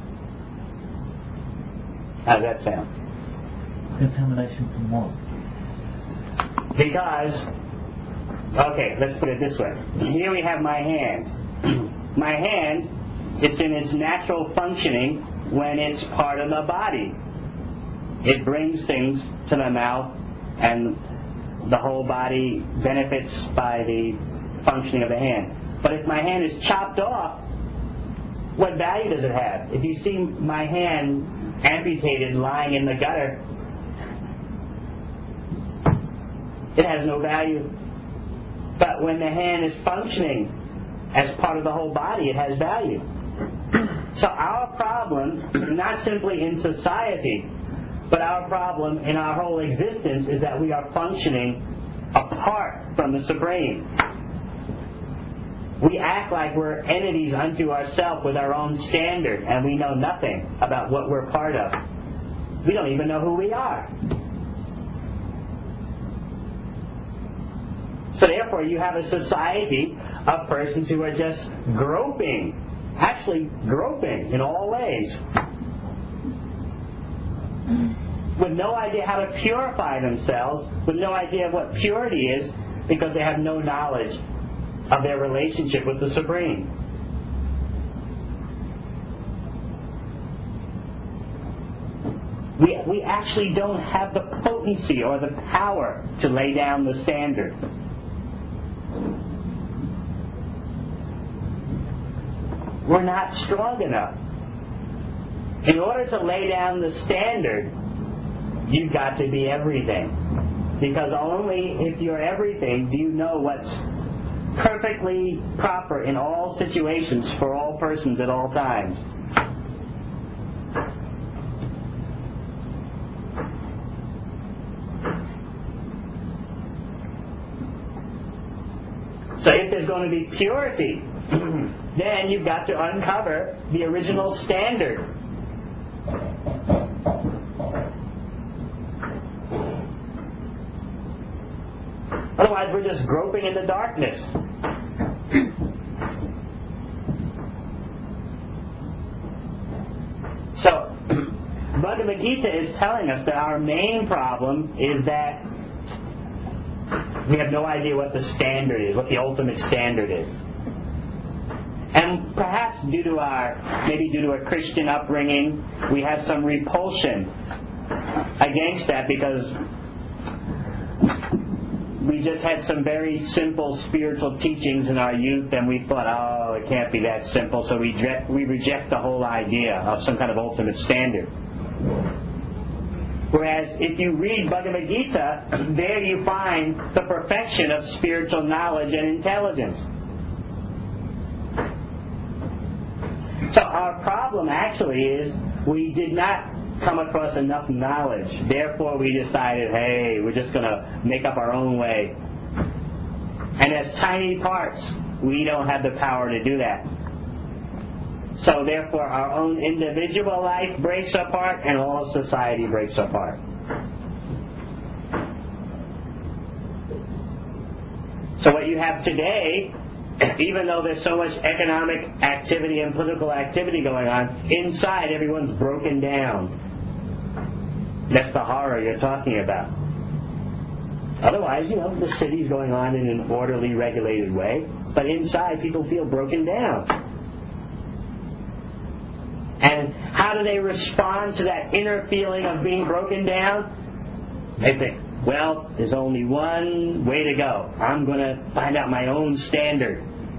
S2: How does that sound?
S3: Contamination from what?
S2: Because, okay, let's put it this way. Here we have my hand. My hand, it's in its natural functioning when it's part of the body. It brings things to the mouth, and the whole body benefits by the functioning of the hand. But if my hand is chopped off, what value does it have? If you see my hand amputated lying in the gutter, it has no value. But when the hand is functioning as part of the whole body, it has value. So our problem, not simply in society, but our problem in our whole existence is that we are functioning apart from the Supreme. We act like we're entities unto ourselves with our own standard, and we know nothing about what we're part of. We don't even know who we are. So therefore, you have a society of persons who are just groping, actually groping in all ways, with no idea how to purify themselves, with no idea what purity is, because they have no knowledge of their relationship with the Supreme. We actually don't have the potency or the power to lay down the standard. We're not strong enough. In order to lay down the standard, you've got to be everything. Because only if you're everything do you know what's perfectly proper in all situations for all persons at all times. So if there's going to be purity, then you've got to uncover the original standard. Otherwise, we're just groping in the darkness. So, Bhagavad Gita is telling us that our main problem is that we have no idea what the standard is, what the ultimate standard is. And perhaps due to our Christian upbringing, we have some repulsion against that because we just had some very simple spiritual teachings in our youth, and we thought, oh, it can't be that simple, so we reject the whole idea of some kind of ultimate standard. Whereas if you read Bhagavad Gita, there you find the perfection of spiritual knowledge and intelligence. So our problem actually is we did not come across enough knowledge. Therefore we decided, hey, we're just going to make up our own way. And as tiny parts, we don't have the power to do that. So therefore our own individual life breaks apart and all of society breaks apart. So what you have today, even though there's so much economic activity and political activity going on, inside everyone's broken down. That's the horror you're talking about. Otherwise, the city's going on in an orderly, regulated way, but inside people feel broken down. And how do they respond to that inner feeling of being broken down? They think, well, there's only one way to go. I'm going to find out my own standard.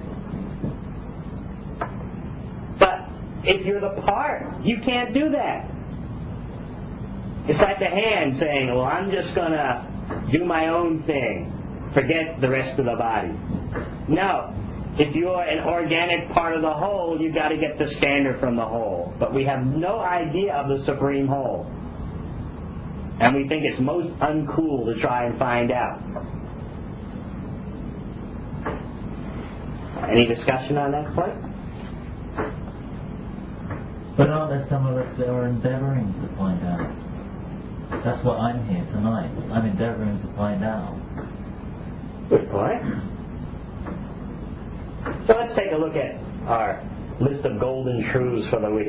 S2: But if you're the part, you can't do that. It's like the hand saying, well, I'm just going to do my own thing. Forget the rest of the body. No. If you're an organic part of the whole, you've got to get the standard from the whole. But we have no idea of the supreme whole. And we think it's most uncool to try and find out. Any discussion on that point?
S3: But aren't there some of us that are endeavouring to find out? That's what I'm here tonight. I'm endeavouring to find out.
S2: Good point. So let's take a look at our list of golden truths for the week.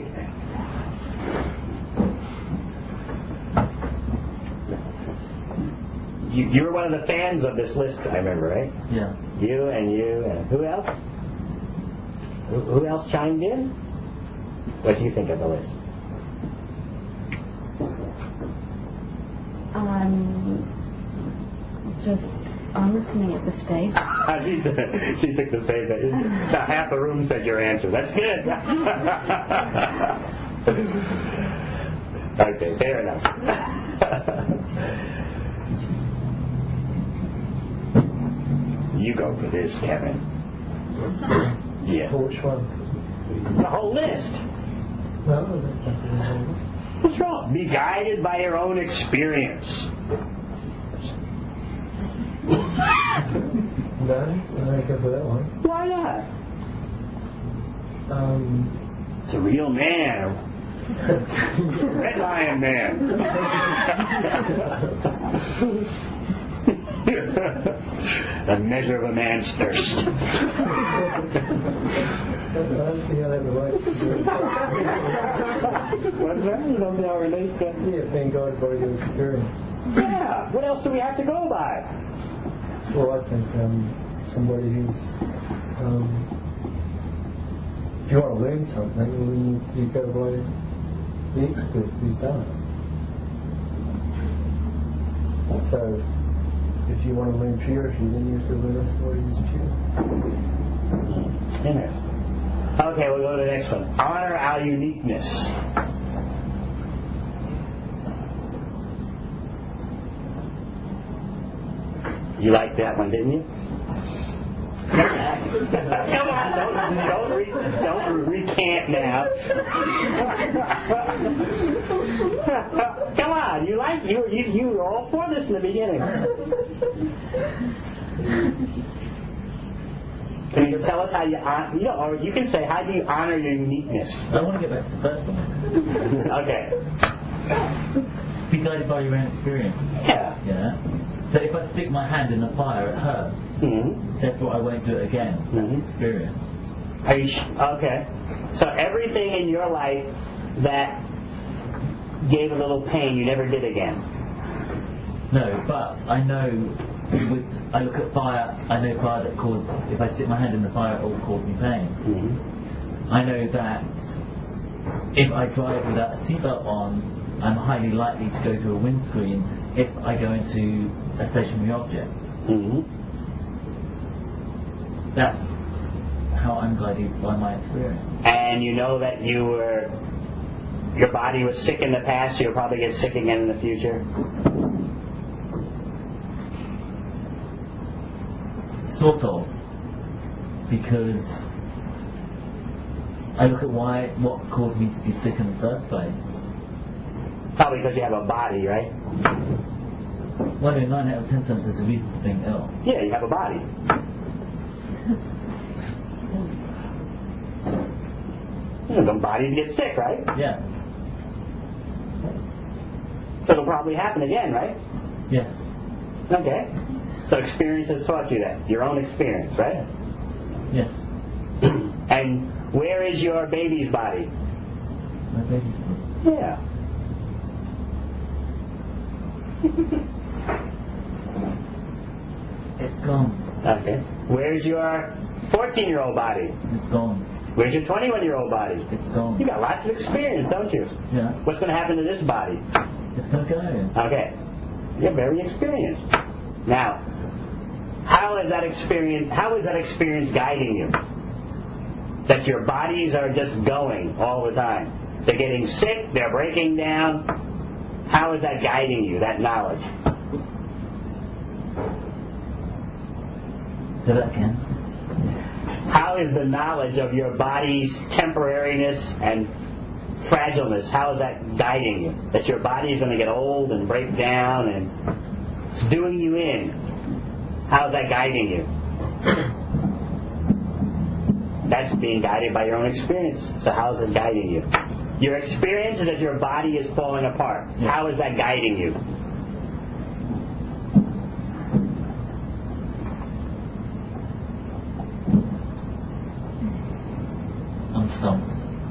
S2: You were one of the fans of this list, I remember, right?
S3: Yeah.
S2: You and who else? Who else chimed in? What do you think of the list?
S7: I'm listening at this stage.
S2: She took the same thing. About half the room said your answer. That's good. Okay, fair enough. You go for this, Kevin. Yeah.
S6: Which one?
S2: The whole list.
S6: No,
S2: What's wrong? Be guided by your own experience.
S6: no, I don't go for that one.
S2: Why not? It's a real man. Red Lion Man. The measure of a man's thirst.
S6: I don't see how that relates to it.
S2: What's that? You don't know how it relates to?
S6: Yeah, being guided by your experience.
S2: Yeah. What else do we have to go by?
S6: Well, I think somebody who's, if you want to learn something, then you go by the expert who's done it. So, if you want to learn purity, then you have to learn somebody who's pure.
S2: Interesting. Okay, we'll go to the next one. Honor our uniqueness. You liked that one, didn't you? Come on, don't recant now. Come on, you were all for this in the beginning. Can you tell us how you honor, or you can say, how do you honor your uniqueness?
S3: I want to get back to the first one.
S2: Okay.
S3: Be guided by your own experience.
S2: Yeah.
S3: Yeah. So if I stick my hand in the fire, it hurts.
S2: Mm-hmm.
S3: Therefore, I won't do it again. That's experience.
S2: Are you okay. So everything in your life that gave a little pain you never did again.
S3: No, but I know, I look at fire, I know fire that causes, if I stick my hand in the fire, it will cause me pain.
S2: Mm-hmm.
S3: I know that if I drive without a seatbelt on, I'm highly likely to go through a windscreen if I go into a stationary object.
S2: Mm-hmm.
S3: That's how I'm guided by my experience.
S2: And you know that your body was sick in the past, so you'll probably get sick again in the future?
S3: Sort of. Because I look at what caused me to be sick in the first place.
S2: Probably because you have a body, right?
S3: Well, in 9 out of 10 times there's a reason for being ill.
S2: Yeah, you have a body. The bodies get sick, right?
S3: Yeah.
S2: So it'll probably happen again, right?
S3: Yes.
S2: Okay. So experience has taught you that. Your own experience, right?
S3: Yes.
S2: And where is your baby's body?
S3: My baby's born.
S2: Yeah.
S3: It's gone.
S2: Okay. Where's your 14-year-old body?
S3: It's gone.
S2: Where's your 21-year-old body?
S3: It's gone.
S2: You got lots of experience, don't you?
S3: Yeah.
S2: What's going to happen to this body?
S3: It's going to go.
S2: Okay. You're very experienced. Now, how is that experience guiding you? That your bodies are just going all the time. They're getting sick, they're breaking down. How is that guiding you, that knowledge?
S3: Say that again.
S2: How is the knowledge of your body's temporariness and fragileness, how is that guiding you? That your body is going to get old and break down and it's doing you in. How is that guiding you? That's being guided by your own experience. So how is it guiding you? Your experience is that your body is falling apart.
S3: Yeah.
S2: How is that guiding you?
S3: I'm stumped.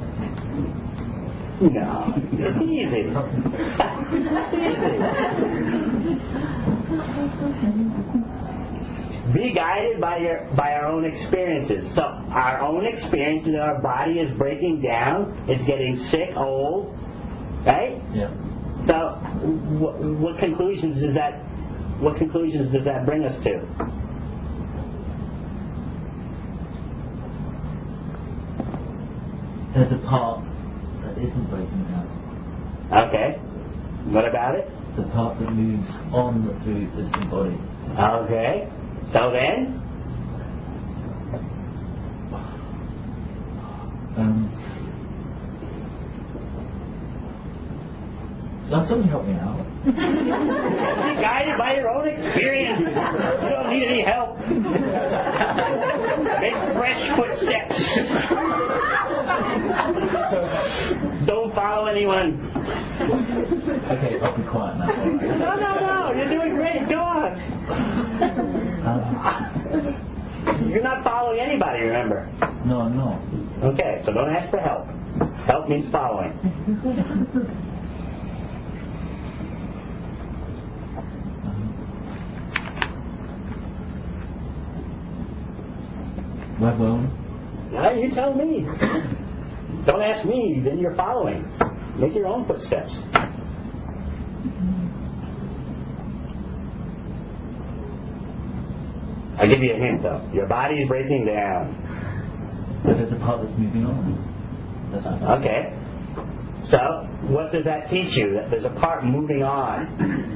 S2: No, it's easy. Be guided by our own experiences. So our own experiences, our body is breaking down, it's getting sick, old, right?
S3: Yeah.
S2: So what conclusions does that bring us to?
S3: There's a part that isn't breaking down.
S2: Okay. What about it?
S3: The part that moves on through the different body.
S2: Okay. So then?
S3: Somebody help me out.
S2: Be guided by your own experience. You don't need any help. Make fresh footsteps. Don't follow anyone.
S3: Okay, I'll be quiet now. All right.
S2: No. You're doing great. Go on. You're not following anybody, remember?
S3: No, I'm not.
S2: Okay, so don't ask for help. Help means following.
S3: Well,
S2: Now you tell me. Don't ask me, then you're following. Make your own footsteps. I'll give you a hint though. Your body's breaking down.
S3: but there's a part that's moving on. That's what I'm
S2: Okay. So, what does that teach you? That there's a part moving on.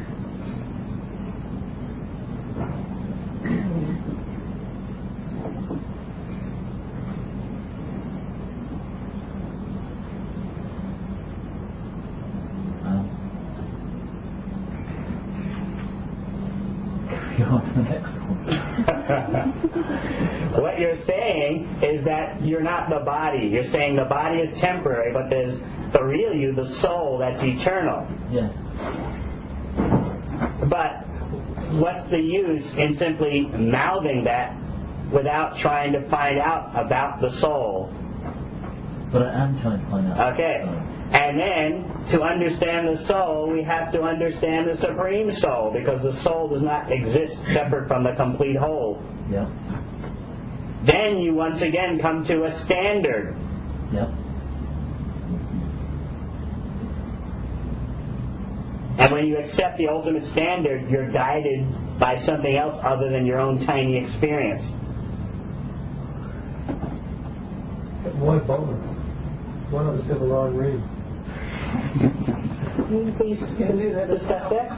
S3: Go on to the next one.
S2: What you're saying is that you're not the body. You're saying the body is temporary, but there's the real you, the soul, that's eternal.
S3: Yes.
S2: But what's the use in simply mouthing that without trying to find out about the soul?
S3: But I am trying to find out.
S2: Okay. And then, to understand the soul, we have to understand the Supreme Soul, because the soul does not exist separate from the complete whole.
S3: Yeah.
S2: Then you once again come to a standard.
S3: Yeah.
S2: And when you accept the ultimate standard, you're guided by something else other than your own tiny experience.
S6: Why bother? Why not just have a line read?
S2: Please discuss that.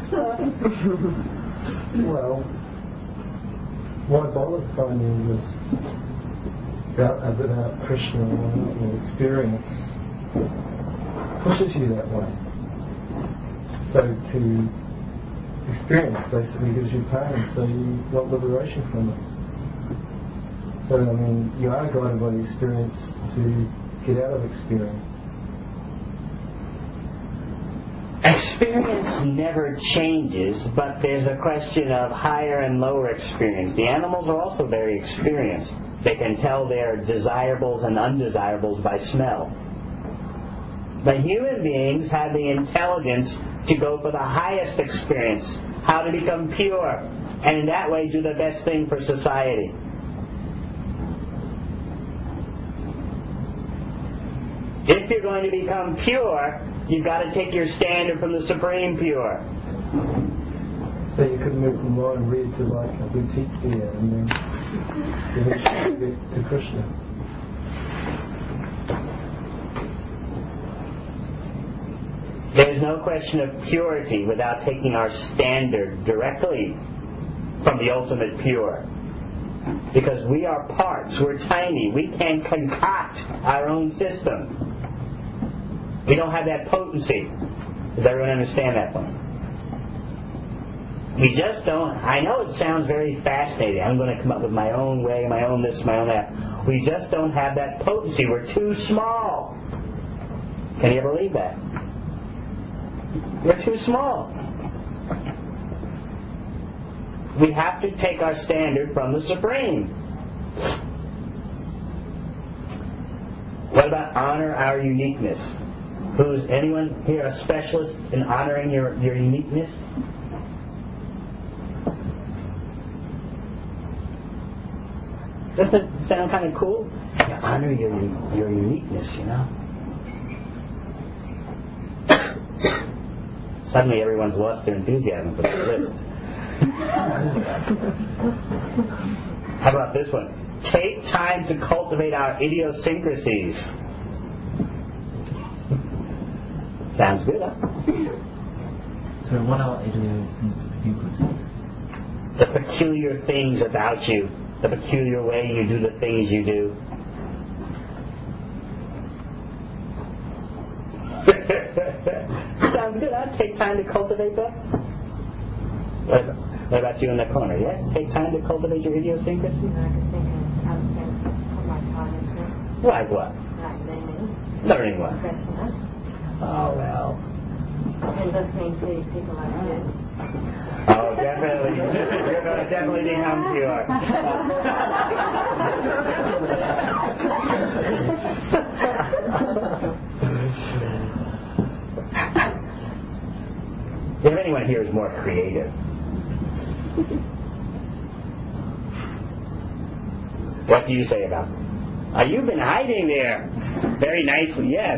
S6: Well, why bother finding this about Krishna or experience? Pushes you that way. So to experience basically gives you pain, so you want liberation from it. So I mean, you are guided by the experience to get out of experience.
S2: Experience never changes, but there's a question of higher and lower experience. The animals are also very experienced. They can tell their desirables and undesirables by smell. But human beings have the intelligence to go for the highest experience, how to become pure, and in that way do the best thing for society. If you're going to become pure, you've got to take your standard from the Supreme Pure.
S6: So you could move from line read to like a boutique here and then eventually get to Krishna.
S2: There's no question of purity without taking our standard directly from the ultimate pure. Because we are parts, we're tiny, we can concoct our own system. We don't have that potency. Does everyone understand that one? We just don't. I know it sounds very fascinating. I'm going to come up with my own way, my own this, my own that. We just don't have that potency. We're too small. Can you believe that? We're too small. We have to take our standard from the Supreme. What about honor our uniqueness? Who's anyone here a specialist in honoring your uniqueness? Doesn't it sound kind of cool? You honor your uniqueness, you know. Suddenly everyone's lost their enthusiasm for this list. How about this one? Take time to cultivate our idiosyncrasies. Sounds good, huh?
S3: So what are idiosyncrasies?
S2: The peculiar things about you, the peculiar way you do the things you do. Sounds good, huh? Take time to cultivate that. What about you in the corner? Yes? Take time to cultivate your idiosyncrasies?
S8: I could think of other things to put my time into.
S2: Like what?
S8: Like learning.
S2: Learning what?
S8: Christmas.
S2: Oh, well.
S8: And listening to people like you.
S2: Oh, definitely. You're going to definitely become pure. If anyone here is more creative, what do you say about it? You've been hiding there. Very nicely, yes.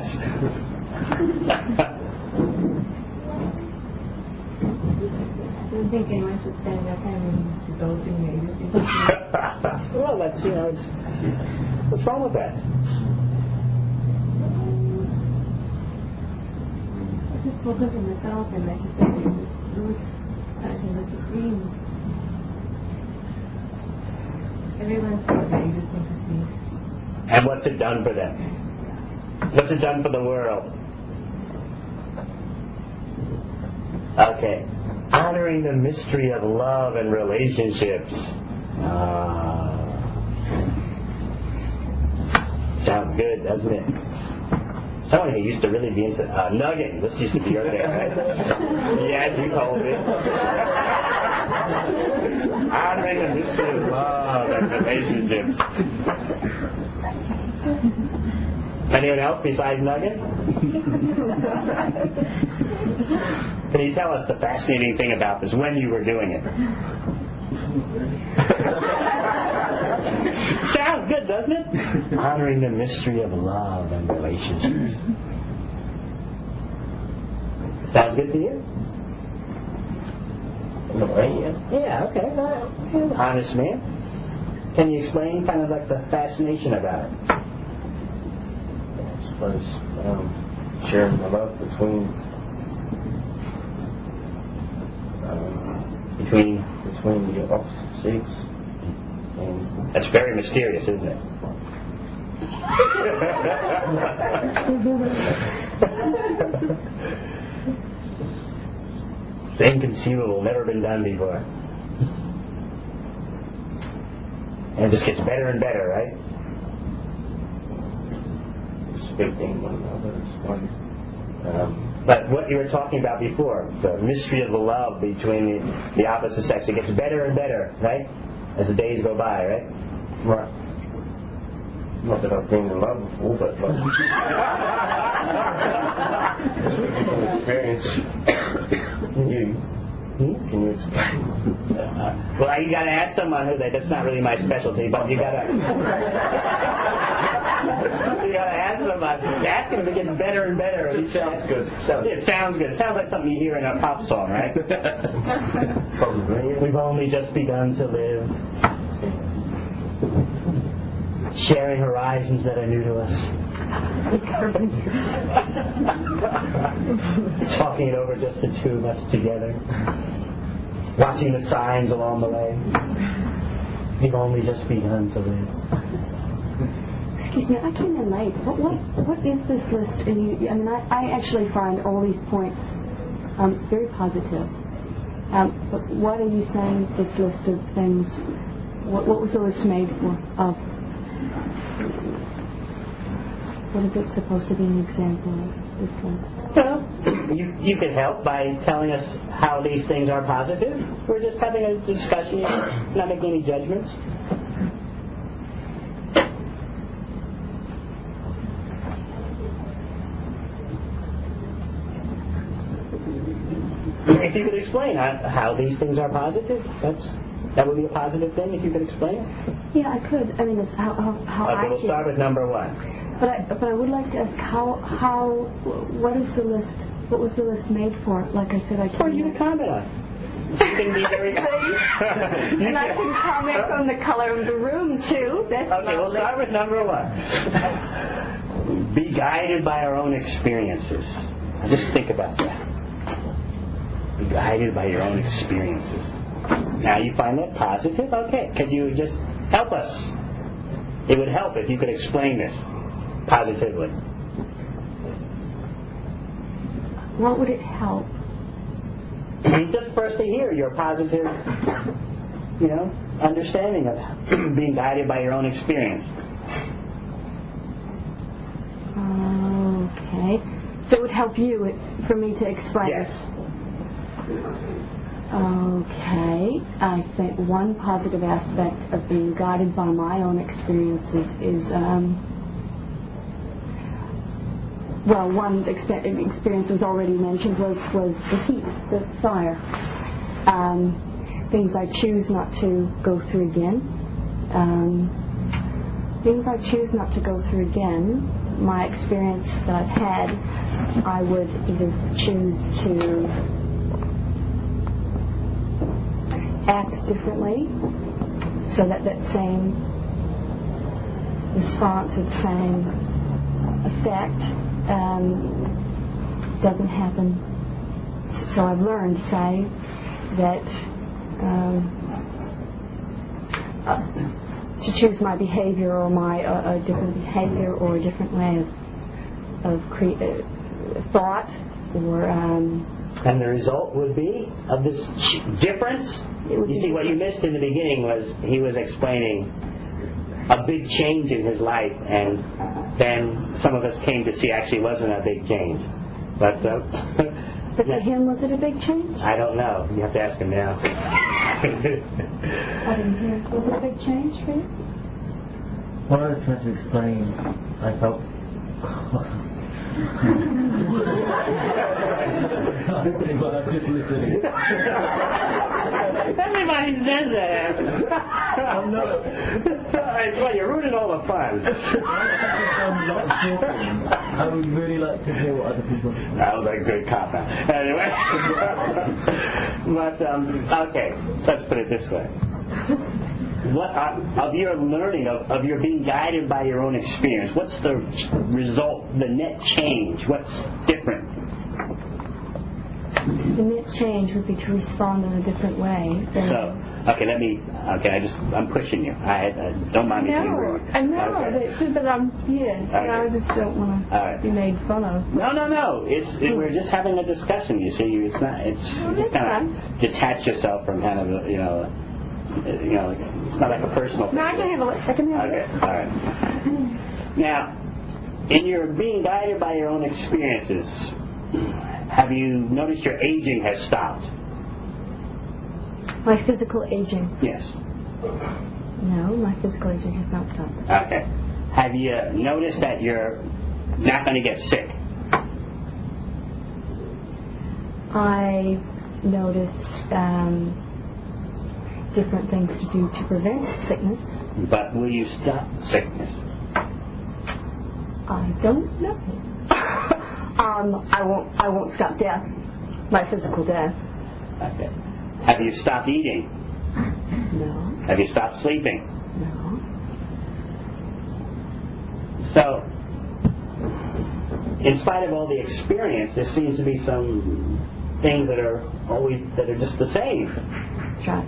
S8: I'm thinking I should stand up and developing maybe.
S2: Well, that's, it's, what's wrong with that?
S8: Just focus on myself and like you said, lose touch in the Supreme. Everyone's got their idiosyncrasies.
S2: And what's it done for them? What's it done for the world? Okay. Honoring the mystery of love and relationships. Sounds good, doesn't it? Someone who used to really be into Nugget. This used to be your thing, right? Yes, you told me. Honoring the mystery of love and relationships. Anyone else besides Nugget? Can you tell us the fascinating thing about this, when you were doing it? Sounds good, doesn't it? Honoring the mystery of love and relationships. Sounds good to you? Yeah, okay. Honest man. Can you explain kind of like the fascination about it?
S6: I suppose sharing the love between the opposite sex.
S2: That's very mysterious, isn't it? It's inconceivable, never been done before. And it just gets better and better, right?
S6: Respecting one another is one.
S2: But what you were talking about before, the mystery of the love between the opposite sex, it gets better and better, right? As the days go by, right?
S6: Right. Not that I've been in love before, but like experience. Can you explain?
S2: Well, you got to ask someone who that's not really my specialty, but you got to ask someone. Ask him if it gets better and better.
S6: It sounds good.
S2: It sounds good. It sounds like something you hear in a pop song, right?
S6: Probably.
S2: We've only just begun to live, sharing horizons that are new to us. Talking it over, just the two of us together. Watching the signs along the way. We've only just begun to live.
S7: Excuse me, I came in late. What is this list? I actually find all these points very positive. But what are you saying? This list of things. What was the list made for? Of? What is it supposed to be an example of, this list?
S2: Well, you can help by telling us how these things are positive. We're just having a discussion, not making any judgments. If you could explain how these things are positive, that would be a positive thing if you could explain it.
S7: Yeah, I could. I mean, it's how
S2: okay, we'll start with number one.
S7: But I would like to ask what is the list? What was the list made for? Like I said, I can't.
S2: For you to comment on. You can be very
S7: and I can comment on the color of the room too. That's
S2: okay, we'll start with number one. Be guided by our own experiences. Now just think about that. Be guided by your own experiences. Now you find that positive? Okay, because you would just help us. It would help if you could explain this positively.
S7: What would it help?
S2: Just first to hear your positive, understanding of being guided by your own experience.
S7: Okay. So it would help you for me to explain.
S2: Yes.
S7: Okay. I think one positive aspect of being guided by my own experiences is, one experience was already mentioned was the heat, the fire. Things I choose not to go through again. Things I choose not to go through again. My experience that I've had, I would either choose to act differently so that same response or the same effect doesn't happen. So I've learned, say, that to choose my behavior or a different behavior or a different way of thought or
S2: and the result would be of this difference. You see, what you missed in the beginning was he was explaining a big change in his life, and then some of us came to see actually it wasn't a big change. But
S7: for him, was it a big change?
S2: I don't know. You have to ask him now.
S7: I didn't hear. Was it a big change for you?
S3: What I was trying to explain, I felt But I'm just listening.
S2: Everybody says that.
S3: I'm not.
S2: Well, you're ruining all the fun.
S3: I would really like to hear what other people think.
S2: That was a good cop out. Anyway. But, okay, let's put it this way. What of your learning, of your being guided by your own experience, what's the result, the net change? What's different?
S7: The net change would be to respond in a different way.
S2: I'm pushing you. I don't mind me being rude.
S7: I know,
S2: Okay.
S7: but I'm here, so I just don't want to be made fun of.
S2: No. We're just having a discussion. You see, you just kind of detach yourself from kind of it's not like a personal thing.
S7: No, I can handle it.
S2: Okay, all right. Now, in your being guided by your own experiences, have you noticed your aging has stopped?
S7: My physical aging?
S2: Yes.
S7: No, my physical aging has not stopped.
S2: Okay. Have you noticed that you're not going to get sick?
S7: I noticed different things to do to prevent sickness.
S2: But will you stop sickness?
S7: I don't know. I won't stop death. My physical death.
S2: Okay. Have you stopped eating?
S7: No.
S2: Have you stopped sleeping?
S7: No.
S2: So, in spite of all the experience, there seems to be some things that are just the same.
S7: That's right.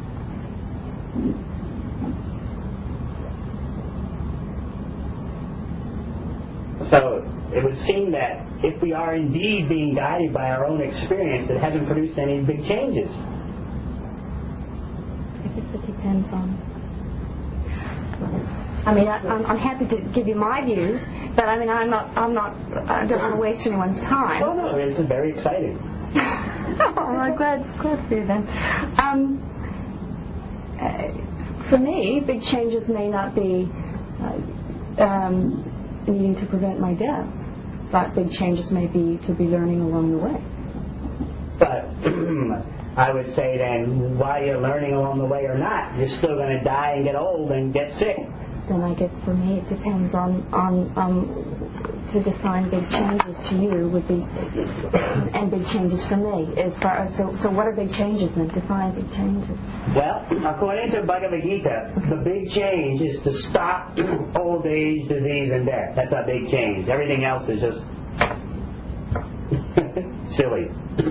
S2: So it would seem that if we are indeed being guided by our own experience, it hasn't produced any big changes.
S7: I guess it depends on. I mean, I'm happy to give you my views, but I mean, I don't want to waste anyone's time.
S2: Oh no, this is very exciting.
S7: Oh, I'm glad for you then. For me, big changes may not be needing to prevent my death, but big changes may be to be learning along the way.
S2: But I would say then, while you're learning along the way or not, you're still going to die and get old and get sick.
S7: Then I guess for me it depends on to define big changes to you would be, and big changes for me as far as so what are big changes then? Define big changes.
S2: Well, according to Bhagavad Gita, the big change is to stop old age, disease, and death. That's a big change. Everything else is just silly.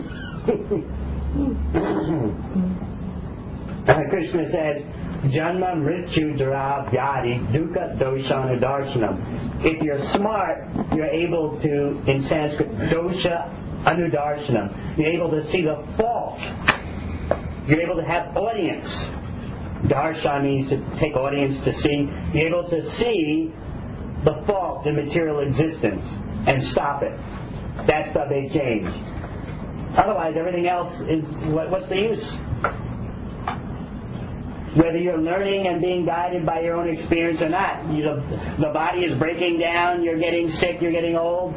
S2: Krishna says, Janma Mrityu Jara Vyadi Dukkha Dosha Anudarshanam. If you're smart, you're able to, in Sanskrit, Dosha Anudarshanam. You're able to see the fault. You're able to have audience. Darshan means to take audience to see. You're able to see the fault in material existence and stop it. That's the big change. Otherwise, everything else is, what's the use? Whether you're learning and being guided by your own experience or not, the body is breaking down, you're getting sick, you're getting old.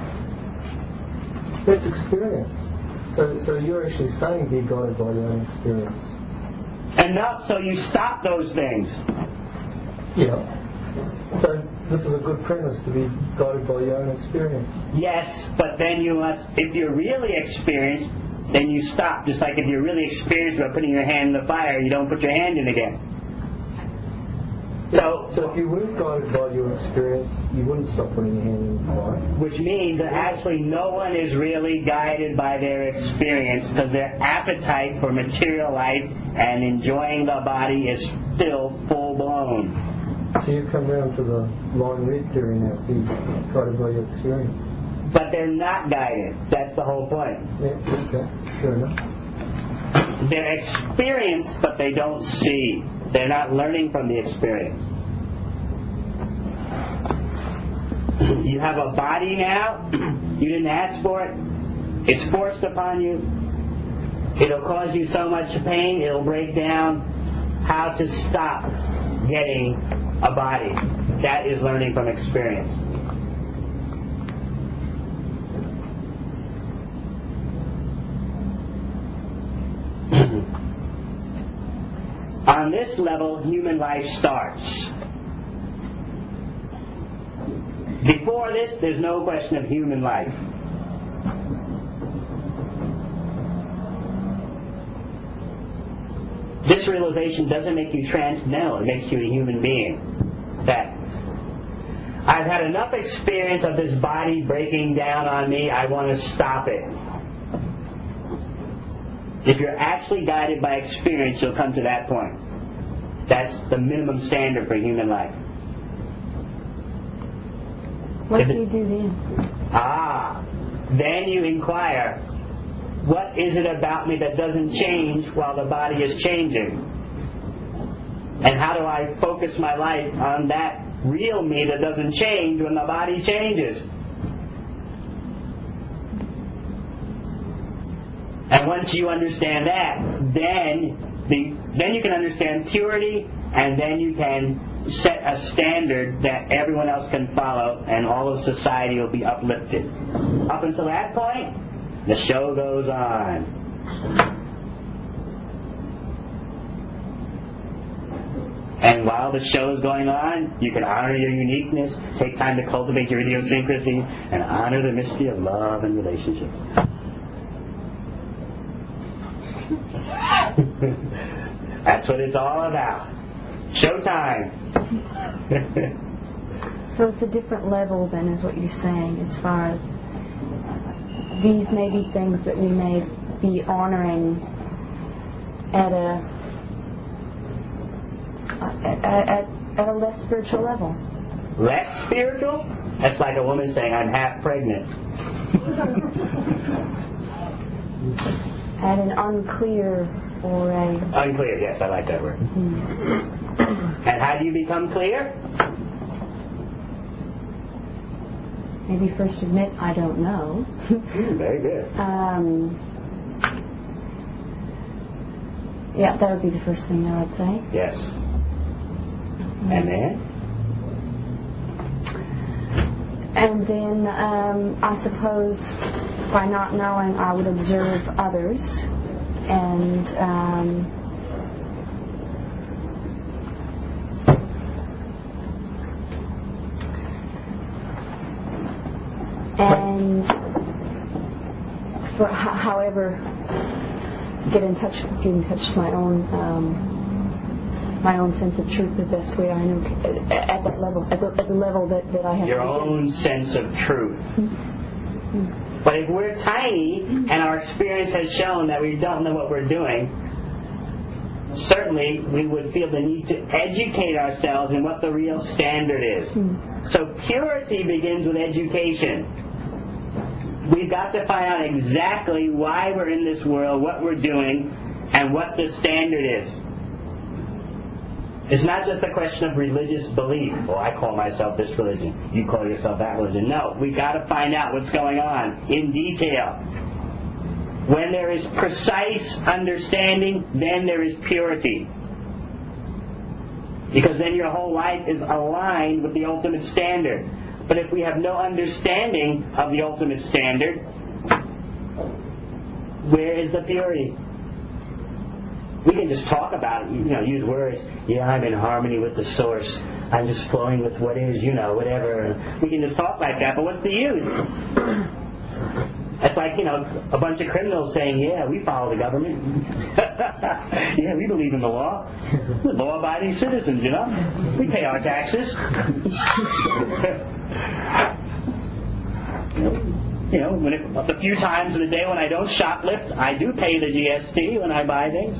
S6: It's experience. So you're actually saying be guided by your own experience.
S2: Enough so you stop those things.
S6: Yeah. So this is a good premise, to be guided by your own experience.
S2: Yes, but then you must, if you're really experienced, then you stop. Just like if you're really experienced about putting your hand in the fire, you don't put your hand in again. So
S6: if you weren't guided by your experience, you wouldn't stop putting your hand in the fire.
S2: Which means that actually no one is really guided by their experience, because their appetite for material life and enjoying the body is still full blown.
S6: So you come down to the line read theory now, be guided by your experience.
S2: But they're not guided. That's the whole point.
S6: Yeah, okay, sure enough.
S2: They're experienced, but they don't see. They're not learning from the experience. You have a body now. You didn't ask for it. It's forced upon you. It'll cause you so much pain. It'll break down. How to stop getting a body. That is learning from experience. On this level, human life starts. Before this, there's no question of human life. This realization doesn't make you transcendental, it makes you a human being. That I've had enough experience of this body breaking down on me, I want to stop it. If you're actually guided by experience, you'll come to that point. That's the minimum standard for human life.
S7: What do you do then?
S2: Then you inquire, what is it about me that doesn't change while the body is changing? And how do I focus my life on that real me that doesn't change when the body changes? And once you understand that, then you can understand purity, and then you can set a standard that everyone else can follow, and all of society will be uplifted. Up until that point, the show goes on. And while the show is going on, you can honor your uniqueness, take time to cultivate your idiosyncrasy, and honor the mystery of love and relationships. That's what it's all about. Showtime.
S7: So it's a different level then, is what you're saying, as far as these may be things that we may be honoring at a less spiritual level.
S2: Less spiritual? That's like a woman saying, I'm half pregnant.
S7: At an unclear or a...
S2: Unclear, yes, I like that word. And how do you become clear?
S7: Maybe first admit, I don't know.
S2: Very good.
S7: Yeah, that would be the first thing I would say.
S2: Yes. And then?
S7: And then, I suppose, by not knowing, I would observe others and however, get in touch with my own sense of truth the best way I know at that level, at the level that I have.
S2: Your own sense of truth. But if we're tiny and our experience has shown that we don't know what we're doing, certainly we would feel the need to educate ourselves in what the real standard is. So purity begins with education. We've got to find out exactly why we're in this world, what we're doing, and what the standard is. It's not just a question of religious belief. Oh, I call myself this religion. You call yourself that religion. No, we've got to find out what's going on in detail. When there is precise understanding, then there is purity. Because then your whole life is aligned with the ultimate standard. But if we have no understanding of the ultimate standard, where is the purity? We can just talk about it, use words. Yeah, I'm in harmony with the source. I'm just flowing with what is, whatever. We can just talk like that, but what's the use? That's like, a bunch of criminals saying, yeah, we follow the government. Yeah, we believe in the law. We're law-abiding citizens, We pay our taxes. The few times in the day when I don't shoplift, I do pay the GST when I buy things.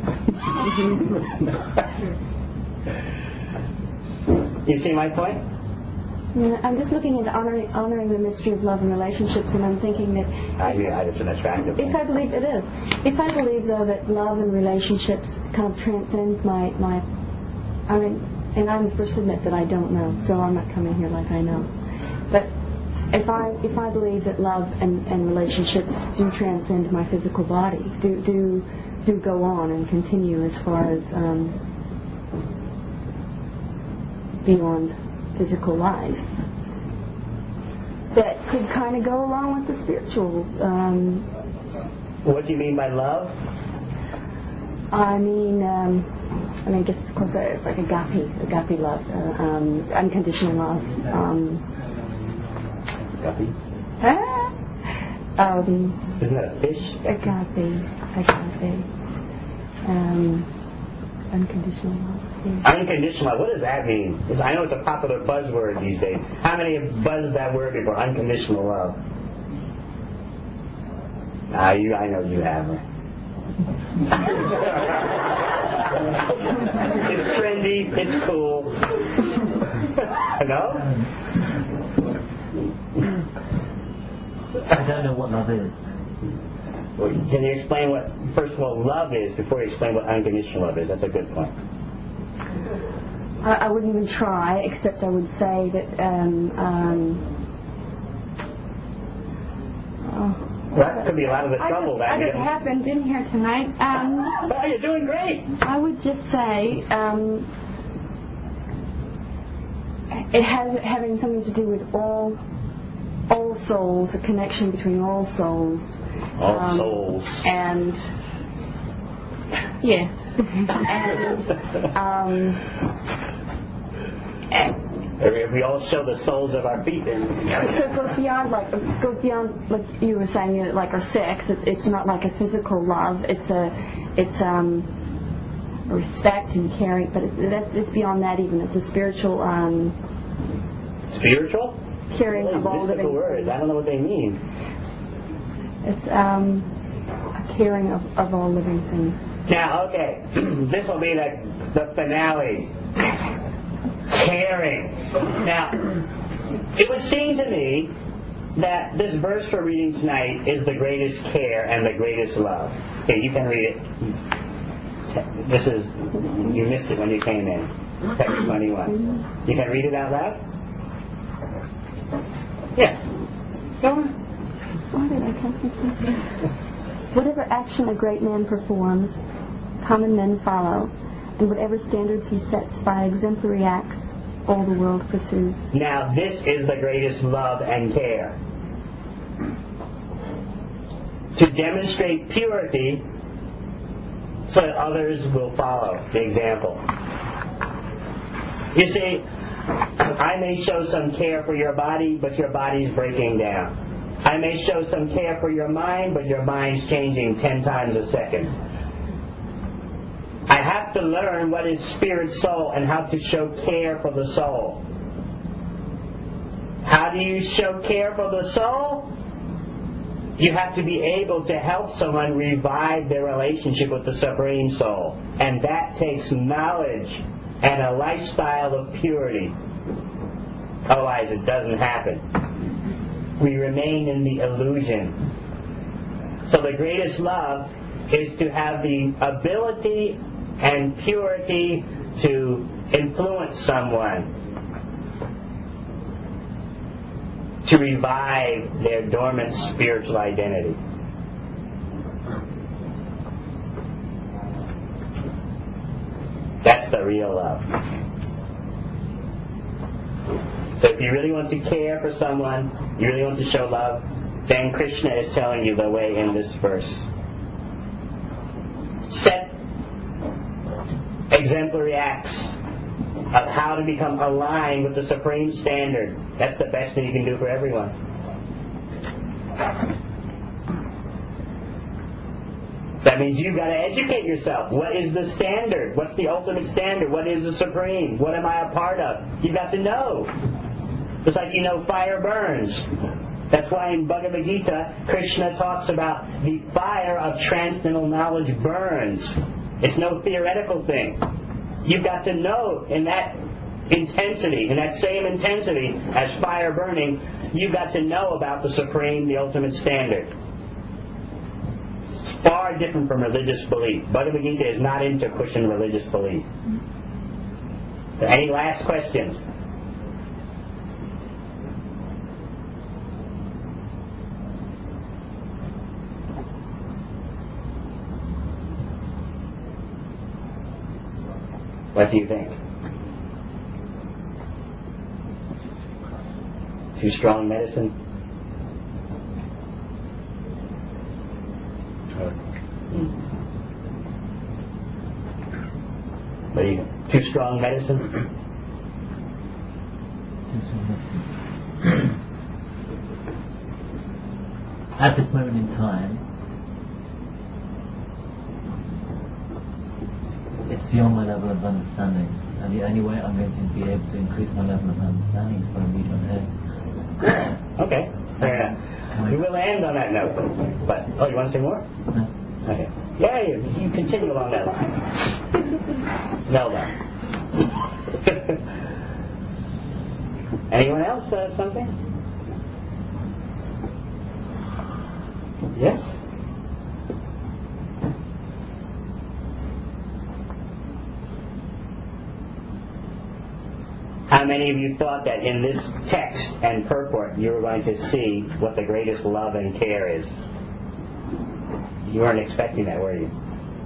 S2: You see my point?
S7: I'm just looking at honoring the mystery of love and relationships, and I'm thinking that...
S2: it's an attractive thing.
S7: If I believe it is. If I believe, though, that love and relationships kind of transcends my and I'm the first to admit that I don't know, so I'm not coming here like I know. But if I believe that love and relationships do transcend my physical body, do go on and continue as far as beyond physical life, that could kind of go along with the spiritual.
S2: What do you mean by love?
S7: I mean, I mean, I guess of course it's like agape love, unconditional love.
S2: Guppy? Isn't that a fish?
S7: Agape. Unconditional love. Yeah.
S2: Unconditional. What does that mean? I know it's a popular buzzword these days. How many have buzzed that word before? Unconditional love. I know you haven't. It's trendy. It's cool. No?
S3: I don't know what love is.
S2: Well, can you explain what, first of all, love is before you explain what unconditional love is? That's a good point.
S7: I wouldn't even try, except I would say that
S2: that could be a lot of the trouble.
S7: I just happened in here tonight.
S2: Oh, you're doing great.
S7: I would just say it has having something to do with all souls, a connection between all souls.
S2: All souls.
S7: And yes.
S2: If we all show the soles of our feet, then.
S7: So it goes beyond like you were saying, like a sex. It's not like a physical love. It's respect and caring, but it's beyond that even. It's a spiritual.
S2: Spiritual?
S7: Caring of all living
S2: words. I don't know what they mean.
S7: It's a caring of all living things.
S2: Now, okay, this will be the finale. Caring. Now, it would seem to me that this verse we're reading tonight is the greatest care and the greatest love. Okay, you can read it. This is, you missed it when you came in. Text 21. You can read it out loud? Yeah. Go on.
S7: Why did I come from? Whatever action a great man performs, common men follow, and whatever standards he sets by exemplary acts, all the world pursues.
S2: Now, this is the greatest love and care. To demonstrate purity so that others will follow the example. You see, I may show some care for your body, but your body's breaking down. I may show some care for your mind, but your mind's changing 10 times a second. I have to learn what is spirit soul and how to show care for the soul. How do you show care for the soul? You have to be able to help someone revive their relationship with the Supreme Soul. And that takes knowledge and a lifestyle of purity. Otherwise it doesn't happen. We remain in the illusion. So the greatest love is to have the ability and purity to influence someone, to revive their dormant spiritual identity. That's the real love. So if you really want to care for someone, you really want to show love, then Krishna is telling you the way in this verse. Set exemplary acts of how to become aligned with the Supreme Standard. That's the best thing you can do for everyone. That means you've got to educate yourself. What is the standard? What's the ultimate standard? What is the Supreme? What am I a part of? You've got to know. Just like you know fire burns. That's why in Bhagavad Gita, Krishna talks about the fire of transcendental knowledge burns. It's no theoretical thing. You've got to know in that intensity, in that same intensity as fire burning, you've got to know about the Supreme, the ultimate standard. It's far different from religious belief. Bhagavad Gita is not into pushing religious belief. So any last questions? What do you think? Too strong medicine? What do you, too strong medicine?
S3: At this moment in time, it's beyond my level of understanding. And the only way I'm going to be able to increase my level of understanding is by reading on Earth.
S2: Okay, fair enough. We will end on that note. But, oh, you want to say more?
S3: No.
S2: Okay. Yeah, you continue along that line. Nelda. Anyone else something? Yes? How many of you thought that in this text and purport you were going to see what the greatest love and care is? You weren't expecting that, were you?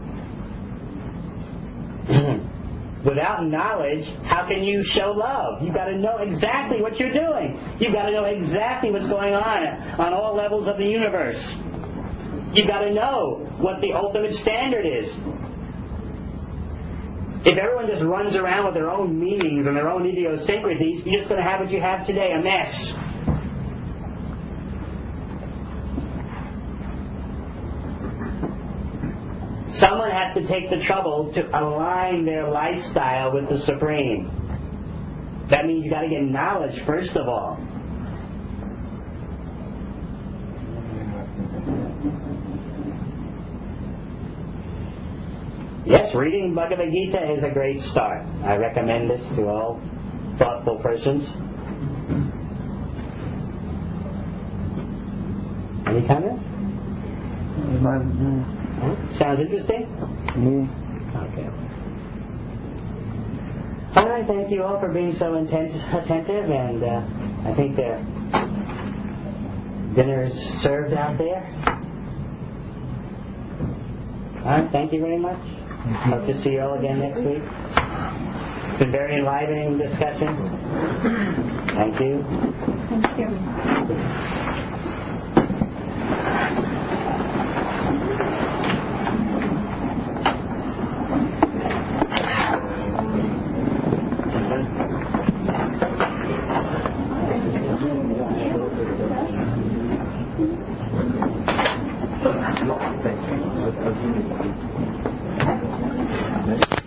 S2: Without knowledge, how can you show love? You've got to know exactly what you're doing. You've got to know exactly what's going on all levels of the universe. You've got to know what the ultimate standard is. If everyone just runs around with their own meanings and their own idiosyncrasies, you're just going to have what you have today, a mess. Someone has to take the trouble to align their lifestyle with the Supreme. That means you've got to get knowledge first of all. Yes, reading Bhagavad Gita is a great start. I recommend this to all thoughtful persons. Any comments? Sounds interesting?
S4: Yeah.
S2: Okay. All right, thank you all for being so attentive, and I think the dinner is served out there. All right, thank you very much. Hope to see you all again next week. It's been a very enlivening discussion. Thank you.
S8: Thank you.
S6: Thank you.